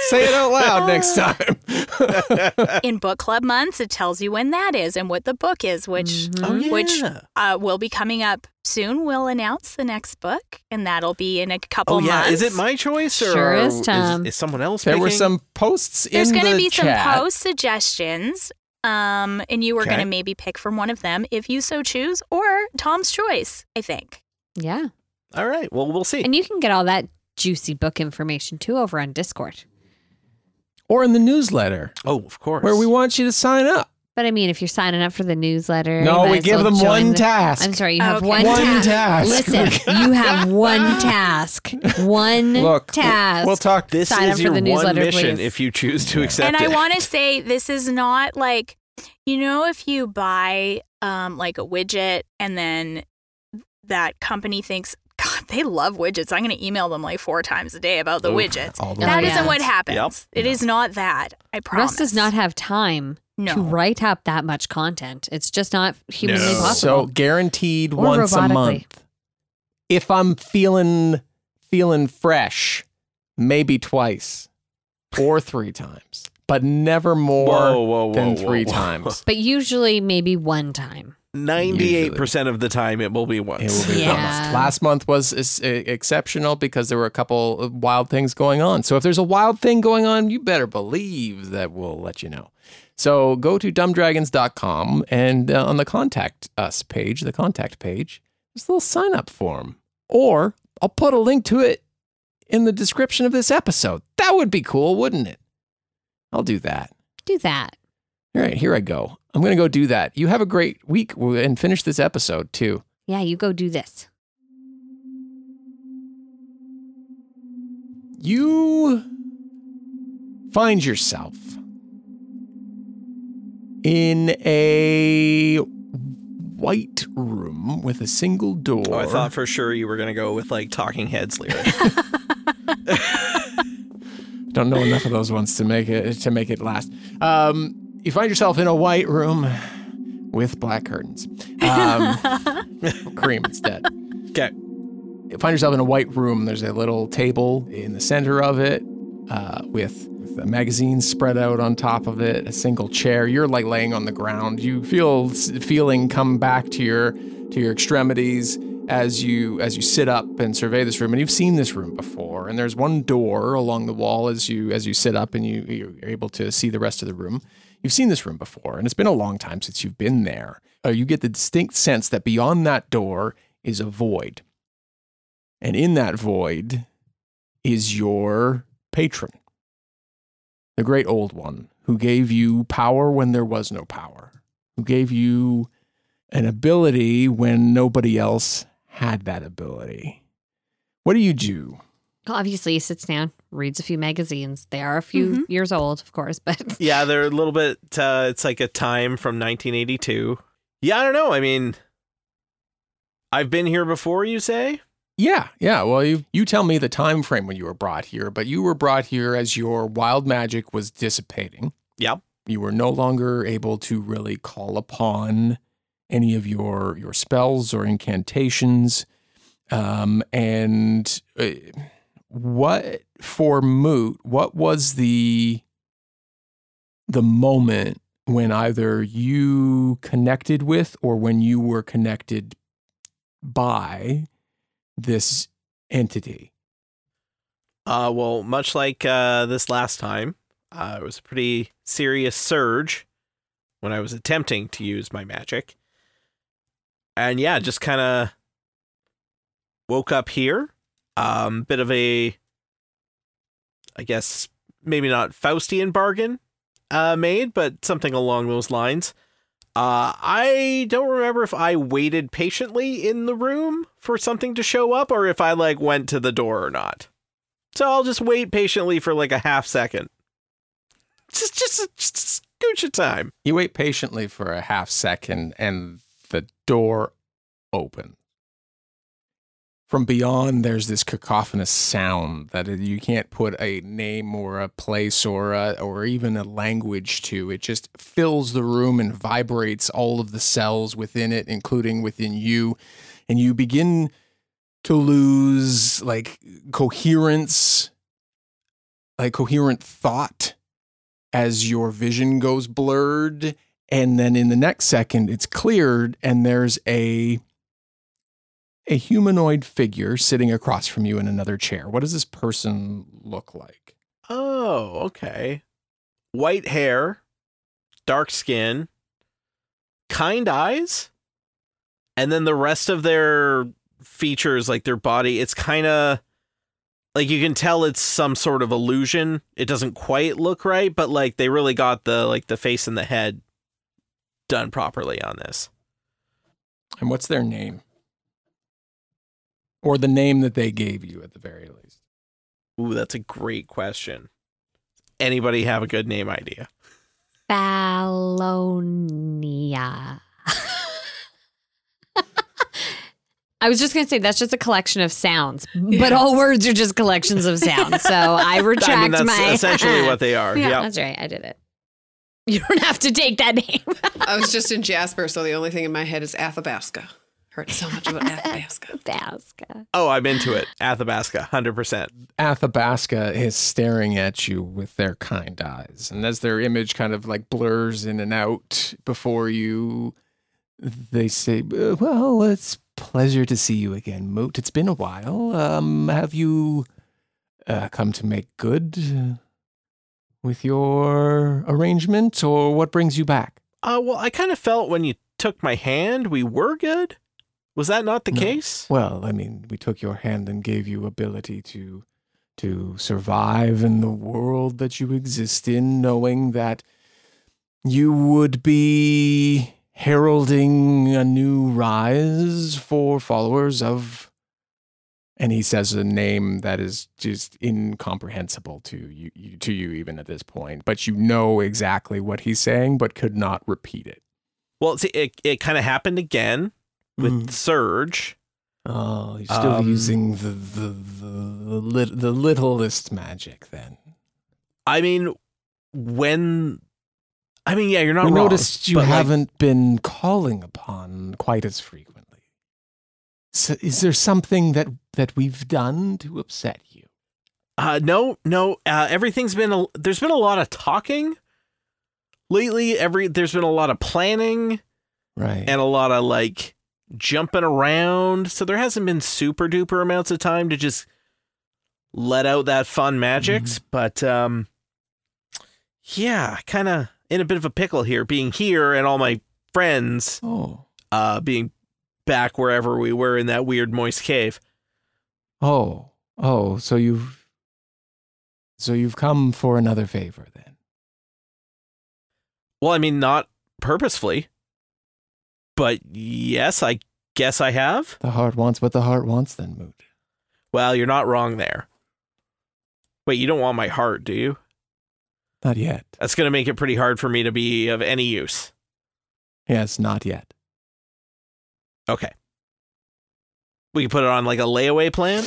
Say it out loud next time. In book club months, it tells you when that is and what the book is, which will be coming up soon. We'll announce the next book, and that'll be in a couple months. Is it my choice or Sure is, Tom. is someone else There picking? were some posts There's in the going to be chat. some post suggestions, and you were going to maybe pick from one of them if you so choose, or Tom's choice, I think. Yeah. All right. Well, we'll see. And you can get all that juicy book information too over on Discord. Or in the newsletter, Oh, of course. where we want you to sign up. But I mean, if you're signing up for the newsletter, No, you might we as give well them join one the- task. I'm sorry, you have Okay. one One task. Listen, you have one task. One Look, task. we'll talk. This Sign up is for your the one newsletter, mission please. if you choose to accept And it. I want to say this is not like, if you buy like a widget and then that company thinks, God, they love widgets. I'm going to email them like 4 times a day about the widgets. all the That way. isn't what Yes. happens. Yep. It is not that. I promise. Russ does not have time No. to write up that much content. It's just not humanly No. So possible. guaranteed Or once a robotically. month. If I'm feeling fresh, maybe twice or 3 times, but never more than 3 times. But usually maybe one time. 98% of the time it will be once. It will be Yeah. once. Last month was exceptional because there were a couple of wild things going on. So if there's a wild thing going on, you better believe that we'll let you know. So go to dumbdragons.com and on the contact us page, there's a little sign up form. Or I'll put a link to it in the description of this episode. That would be cool, wouldn't it? I'll do that. Do that. All right, here I go. I'm going to go do that. You have a great week and finish this episode too. Yeah, you go do this. You find yourself in a white room with a single door. Oh, I thought for sure you were going to go with like Talking Heads lyrics. Don't know enough of those ones to make it last. You find yourself in a white room with black curtains. Cream instead. Okay. You find yourself in a white room. There's a little table in the center of it with a magazine spread out on top of it, a single chair. You're like laying on the ground. You feel feeling come back to your extremities as you sit up and survey this room. And you've seen this room before. And there's one door along the wall as you sit up and you're able to see the rest of the room. You've seen this room before, and it's been a long time since you've been there. You get the distinct sense that beyond that door is a void. And in that void is your patron, the great old one, who gave you power when there was no power, who gave you an ability when nobody else had that ability. What do you do? Obviously, he sits down, reads a few magazines. They are a few years old, of course, but Yeah, they're a little bit, it's like a Time from 1982. Yeah, I don't know. I mean, I've been here before, you say? Yeah. Well, you tell me the time frame when you were brought here, but you were brought here as your wild magic was dissipating. Yep. You were no longer able to really call upon any of your spells or incantations. What for Moot, what was the moment when either you connected with or when you were connected by this entity? Well, much like this last time, it was a pretty serious surge when I was attempting to use my magic. And yeah, just kind of woke up here. Bit of a, I guess, maybe not Faustian bargain made, but something along those lines. I don't remember if I waited patiently in the room for something to show up or if I like went to the door or not. So I'll just wait patiently for like a half second. Just a scooch of time. You wait patiently for a half second and the door opens. From beyond, there's this cacophonous sound that you can't put a name or a place or even a language to. It just fills the room and vibrates all of the cells within it, including within you. And you begin to lose like coherence coherent thought as your vision goes blurred, and then in the next second it's cleared, and there's a humanoid figure sitting across from you in another chair. What does this person look like? Oh, okay. White hair, dark skin, kind eyes, and then the rest of their features, like their body, it's kind of like you can tell it's some sort of illusion. It doesn't quite look right, but like they really got the face and the head done properly on this. And what's their name? Or the name that they gave you at the very least? Ooh, that's a great question. Anybody have a good name idea? Fallonia. I was just going to say that's just a collection of sounds, but all words are just collections of sounds. So I retract that's essentially what they are. Yeah, Yep. that's right. I did it. You don't have to take that name. I was just in Jasper, so the only thing in my head is Athabasca. Heard so much about Athabasca. Athabasca. Oh, I'm into it. Athabasca, 100%. Athabasca is staring at you with their kind eyes. And as their image kind of like blurs in and out before you, they say, well, it's a pleasure to see you again, Moot. It's been a while. Have you come to make good with your arrangement, or what brings you back? Well, I kind of felt when you took my hand, we were good. Was that not the No. case? Well, I mean, we took your hand and gave you ability to survive in the world that you exist in, knowing that you would be heralding a new rise for followers of, and he says a name that is just incomprehensible to you even at this point, but you know exactly what he's saying, but could not repeat it. Well, see, it kind of happened again with Surge. Oh, you're still using the littlest magic then. I mean, you're not we wrong. noticed you but, like, haven't been calling upon quite as frequently. So is there something that we've done to upset you? No. Everything's been there's been a lot of talking lately. There's been a lot of planning, Right. and a lot of like jumping around. So there hasn't been super duper amounts of time to just let out that fun magics. But yeah, kind of in a bit of a pickle here, being here and all my friends being back wherever we were in that weird moist cave. So you've come for another favor then. Well, I mean, not purposefully, but yes, I guess I have. The heart wants what the heart wants then, Moot. Well, you're not wrong there. Wait, you don't want my heart, do you? Not yet. That's going to make it pretty hard for me to be of any use. Yes, not yet. Okay. We can put it on like a layaway plan.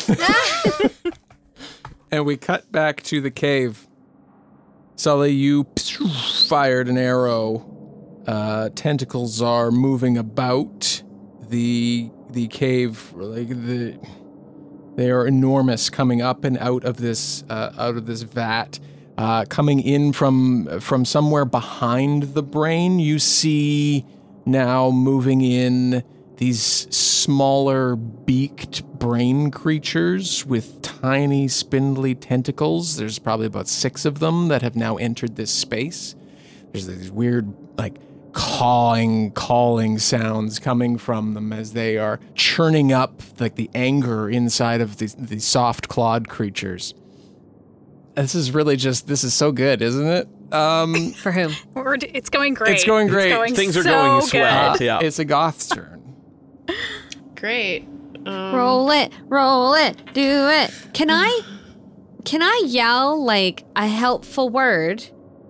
And we cut back to the cave. Sully, you fired an arrow. Tentacles are moving about the cave. They are enormous, coming up and out of this vat. Coming in from somewhere behind the brain, you see now moving in these smaller beaked brain creatures with tiny spindly tentacles. There's probably about 6 of them that have now entered this space. There's these weird, like, calling sounds coming from them as they are churning up, like, the anger inside of these soft clawed creatures. This is so good, isn't it? For whom? It's going great. It's going great. Things are so going good. swell. Yeah. It's a goth's turn. Great. Roll it, do it. Can I yell like a helpful word?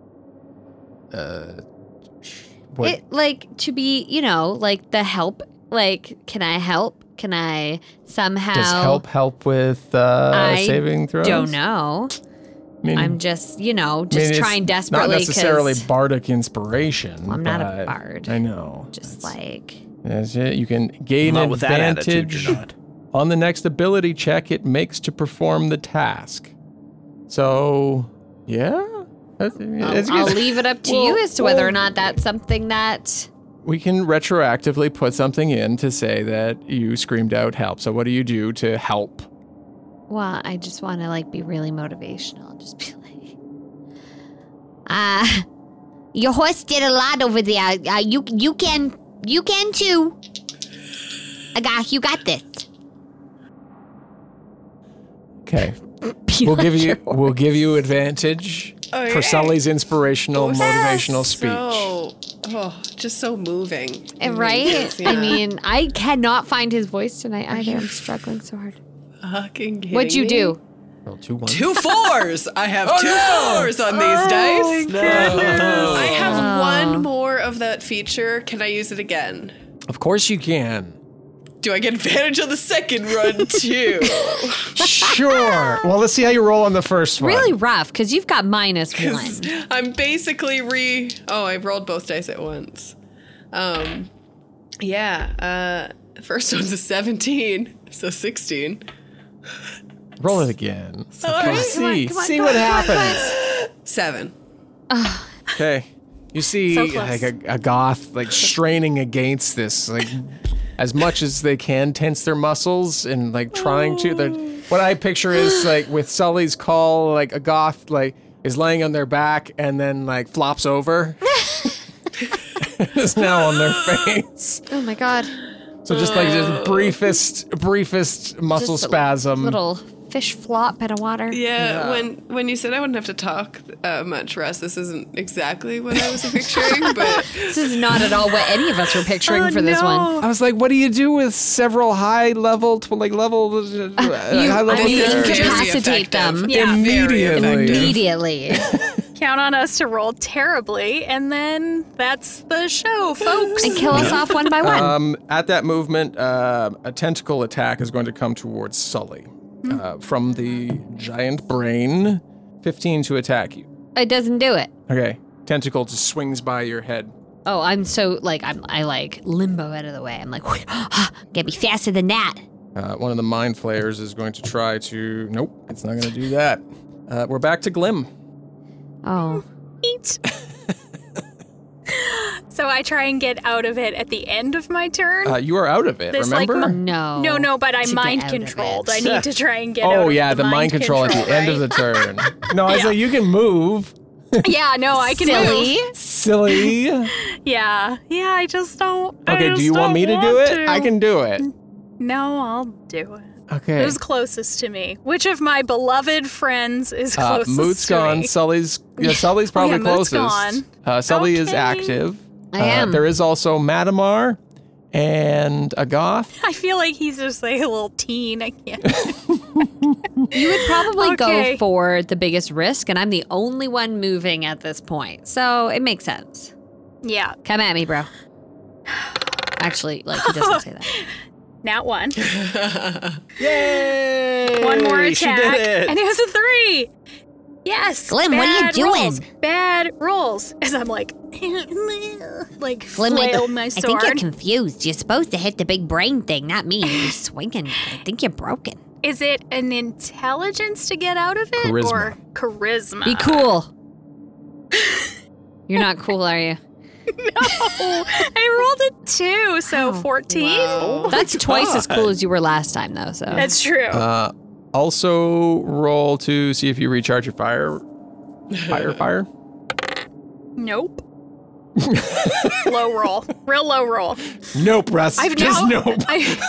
What? It like to be, like the help. Like, can I help? Can I somehow? Does help with saving throws? Don't know. I mean, I'm just, trying desperately. Not necessarily 'cause bardic inspiration. I'm not a but bard. I know. Just like. That's it. You can gain Not with that attitude, advantage you're not. on the next ability check it makes to perform the task. So, yeah. I'll leave it up to you as to whether or not that's something that... We can retroactively put something in to say that you screamed out help. So what do you do to help? Well, I just want to like be really motivational. Just be like, your horse did a lot over there. You can too. You got this. Okay. We'll give you advantage for Sully's inspirational motivational speech. Just so moving. Right? Yeah. I mean, I cannot find his voice tonight either. I'm struggling so hard. Fucking kidding What'd you me? do? Roll 2 1. 2 4s. I have 2 4s on these dice. No. I have one more of that feature. Can I use it again? Of course you can. Do I get advantage on the second run too? Sure. Well, let's see how you roll on the first one. Really rough, because you've got -1. I'm basically I rolled both dice at once. First one's a 17, so 16. Roll it again. All right. See what happens. 7. Okay. You see So close. like a goth like straining against this, like as much as they can tense their muscles and like trying to. What I picture is like with Sully's call, like a goth like is laying on their back and then like flops over. It's now on their face. Oh my god. So just like this briefest muscle Just a spasm. Little fish flop out of water. Yeah, when you said I wouldn't have to talk much, Russ, this isn't exactly what I was picturing, but This is not at all what any of us were picturing for this one. I was like, what do you do with several high level You This is incapacitate them Yeah. immediately. Count on us to roll terribly, and then that's the show, folks. And kill us off one by one. At that movement, a tentacle attack is going to come towards Sully from the giant brain. 15 to attack you. It doesn't do it. Okay, tentacle just swings by your head. Oh, I'm so like I like limbo out of the way. I'm like, gotta be faster than that. One of the mind flayers is going to try to. Nope, it's not going to do that. We're back to Glim. Oh, Eat. So I try and get out of it at the end of my turn. You are out of it. There's, like, remember? No, but I'm To get mind out of controlled. it. I need to try and get out Oh of yeah, the mind control at the end of the turn. No, I was Yeah. like, you can move. Yeah, no, I can silly. move. Silly. Yeah, I just don't. Okay, do you want me to do it? I can do it. No, I'll do it. Okay. Who's closest to me? Which of my beloved friends is closest Moot's to gone. me? Sully's probably Moot's closest. gone. Sully is Okay. active. I am. There is also Madamar and a goth. I feel like he's just like a little teen. I can't. You would probably Okay. go for the biggest risk, and I'm the only one moving at this point, so it makes sense. Yeah, Come at me, bro. Actually, like he doesn't say that. nat 1. Yay! One more She attack, did it. and it was a 3. Yes. Glim, what are you bad doing? rolls, bad rolls. As I'm like Glim, flail my I sword. think you're confused. You're supposed to hit the big brain thing, not me. You're swinging. I think you're broken. Is it an intelligence to get out of it Charisma. or charisma? Be cool. You're not cool, are you? No, I rolled a 2, so 14. That's twice as cool as you were last time, though. So That's true. Also, roll to see if you recharge your fire. Fire. Nope. Low roll. Real low roll. Nope, Russ. I've Just now, nope.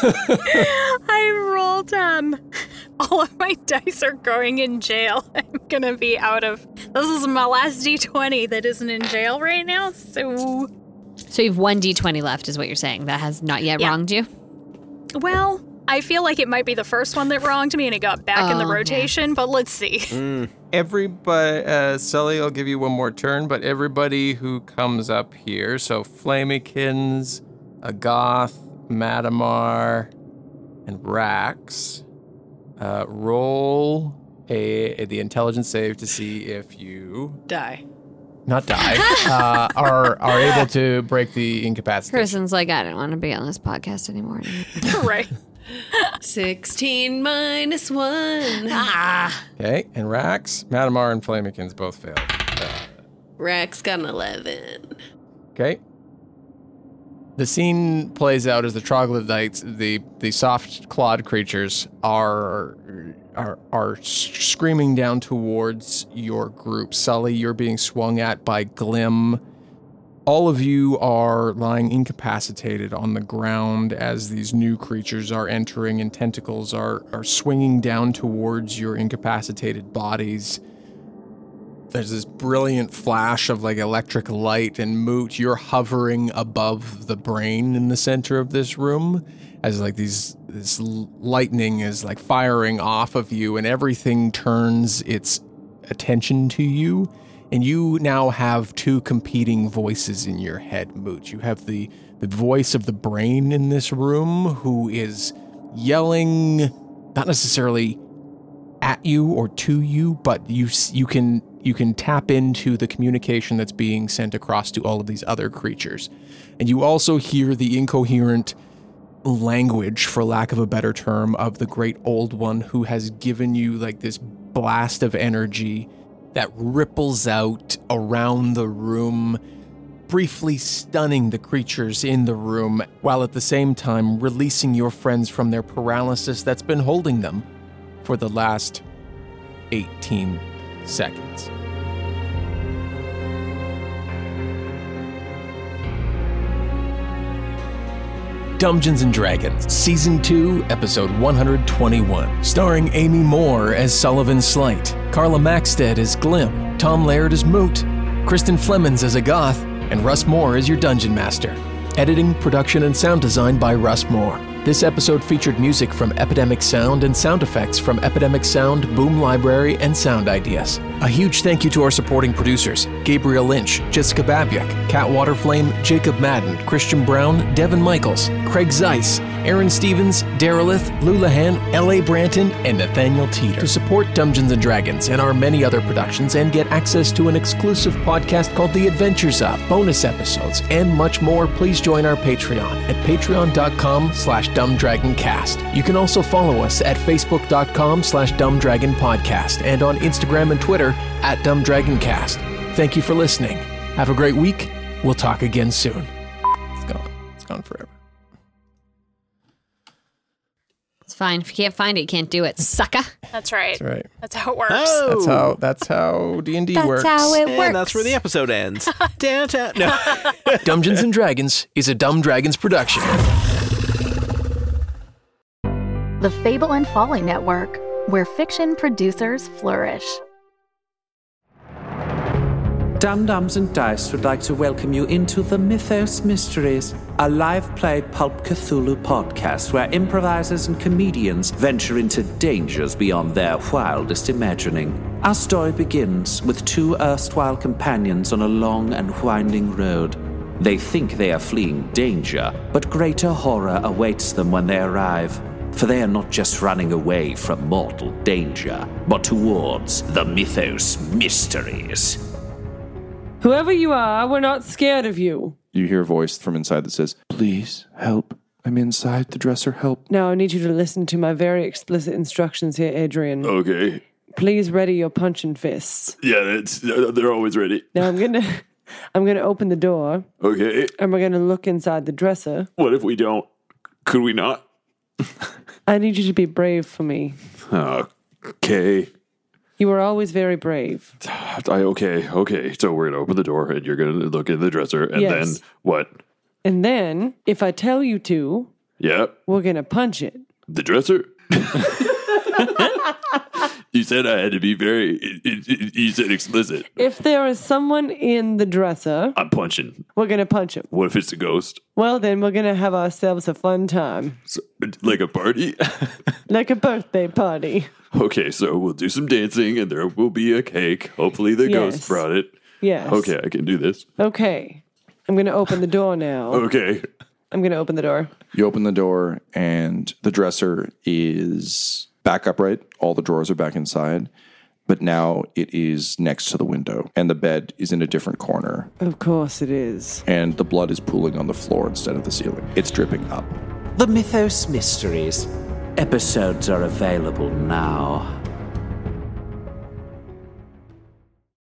I rolled all of my dice are going in jail. I'm gonna be out of this is my last D20 that isn't in jail right now, so you've one D20 left, is what you're saying. That has not yet Yeah. wronged you. well, I feel like it might be the first one that wronged me and it got back in the Oh, yeah. rotation, but let's see. Everybody, Sully, I'll give you one more turn, but everybody who comes up here, so Flamekins, Agoth, Madamar, and Rax, roll the intelligence save to see if you Die. not die are able to break the incapacitation. Kristen's like, I don't want to be on this podcast anymore. Right. 16 minus 1. Okay, and Rax, Matamar, and Flamikins both failed. Rex got an 11. Okay. The scene plays out as the troglodytes, the soft-clawed creatures, are screaming down towards your group. Sully, you're being swung at by Glim. All of you are lying incapacitated on the ground as these new creatures are entering, and tentacles are swinging down towards your incapacitated bodies. There's this brilliant flash of like electric light, and Moot, you're hovering above the brain in the center of this room as like this lightning is like firing off of you, and everything turns its attention to you. And you now have two competing voices in your head, Moot. You have the voice of the brain in this room who is yelling, not necessarily at you or to you, but you can tap into the communication that's being sent across to all of these other creatures. And you also hear the incoherent language, for lack of a better term, of the Great Old One, who has given you like this blast of energy that ripples out around the room, briefly stunning the creatures in the room, while at the same time releasing your friends from their paralysis that's been holding them for the last 18 seconds. Dungeons & Dragons, Season 2, Episode 121, starring Amy Moore as Sullivan Slight, Carla Maxted as Glim, Tom Laird as Moot, Kristen Flemons as a Goth, and Russ Moore as your Dungeon Master. Editing, production, and sound design by Russ Moore. This episode featured music from Epidemic Sound and sound effects from Epidemic Sound, Boom Library, and Sound Ideas. A huge thank you to our supporting producers, Gabriel Lynch, Jessica Babiak, Kat Waterflame, Jacob Madden, Christian Brown, Devin Michaels, Craig Zeiss, Aaron Stevens, Darylith, Lulahan, L.A. Branton, and Nathaniel Teeter. To support Dungeons & Dragons and our many other productions and get access to an exclusive podcast called The Adventures Of, bonus episodes, and much more, please join our Patreon at patreon.com/dumbdragoncast. You can also follow us at facebook.com/dumbdragonpodcast and on Instagram and Twitter at dumbdragoncast. Thank you for listening. Have a great week. We'll talk again soon. It's gone. It's gone forever. It's fine. If you can't find it, you can't do it, sucker. That's right. That's right. That's how it works. Oh. That's how D&D works. That's how it works. And that's where the episode ends. Downtown. No. Dungeons & Dragons is a Dumb Dragons production. The Fable and Folly Network, where fiction producers flourish. Dum-Dums and Dice would like to welcome you into the Mythos Mysteries, a live-play Pulp Cthulhu podcast where improvisers and comedians venture into dangers beyond their wildest imagining. Our story begins with two erstwhile companions on a long and winding road. They think they are fleeing danger, but greater horror awaits them when they arrive. For they are not just running away from mortal danger, but towards the Mythos Mysteries. Whoever you are, we're not scared of you. You hear a voice from inside that says, "Please, help. I'm inside the dresser, help." Now I need you to listen to my very explicit instructions here, Adrian. Okay. Please ready your punching fists. Yeah, they're always ready. Now I'm gonna open the door. Okay. And we're gonna look inside the dresser. What if we don't? Could we not? I need you to be brave for me. Okay. You were always very brave. Okay. So we're going to open the door and you're going to look in the dresser and Yes. then what? And then, if I tell you to, Yep. we're gonna punch it. The dresser? You said I had to be you said explicit. If there is someone in the dresser, I'm punching. we're gonna punch him. What if it's a ghost? Well, then we're gonna have ourselves a fun time. So, like a party? Like a birthday party. Okay, so we'll do some dancing and there will be a cake. Hopefully the ghost Yes. brought it. Yes. Okay, I can do this. Okay. I'm gonna open the door now. Okay. I'm gonna open the door. You open the door, and the dresser is back upright. All the drawers are back inside, but now it is next to the window, and the bed is in a different corner, Of course it is. and the blood is pooling on the floor instead of the ceiling. It's dripping up. The Mythos Mysteries. Episodes are available now.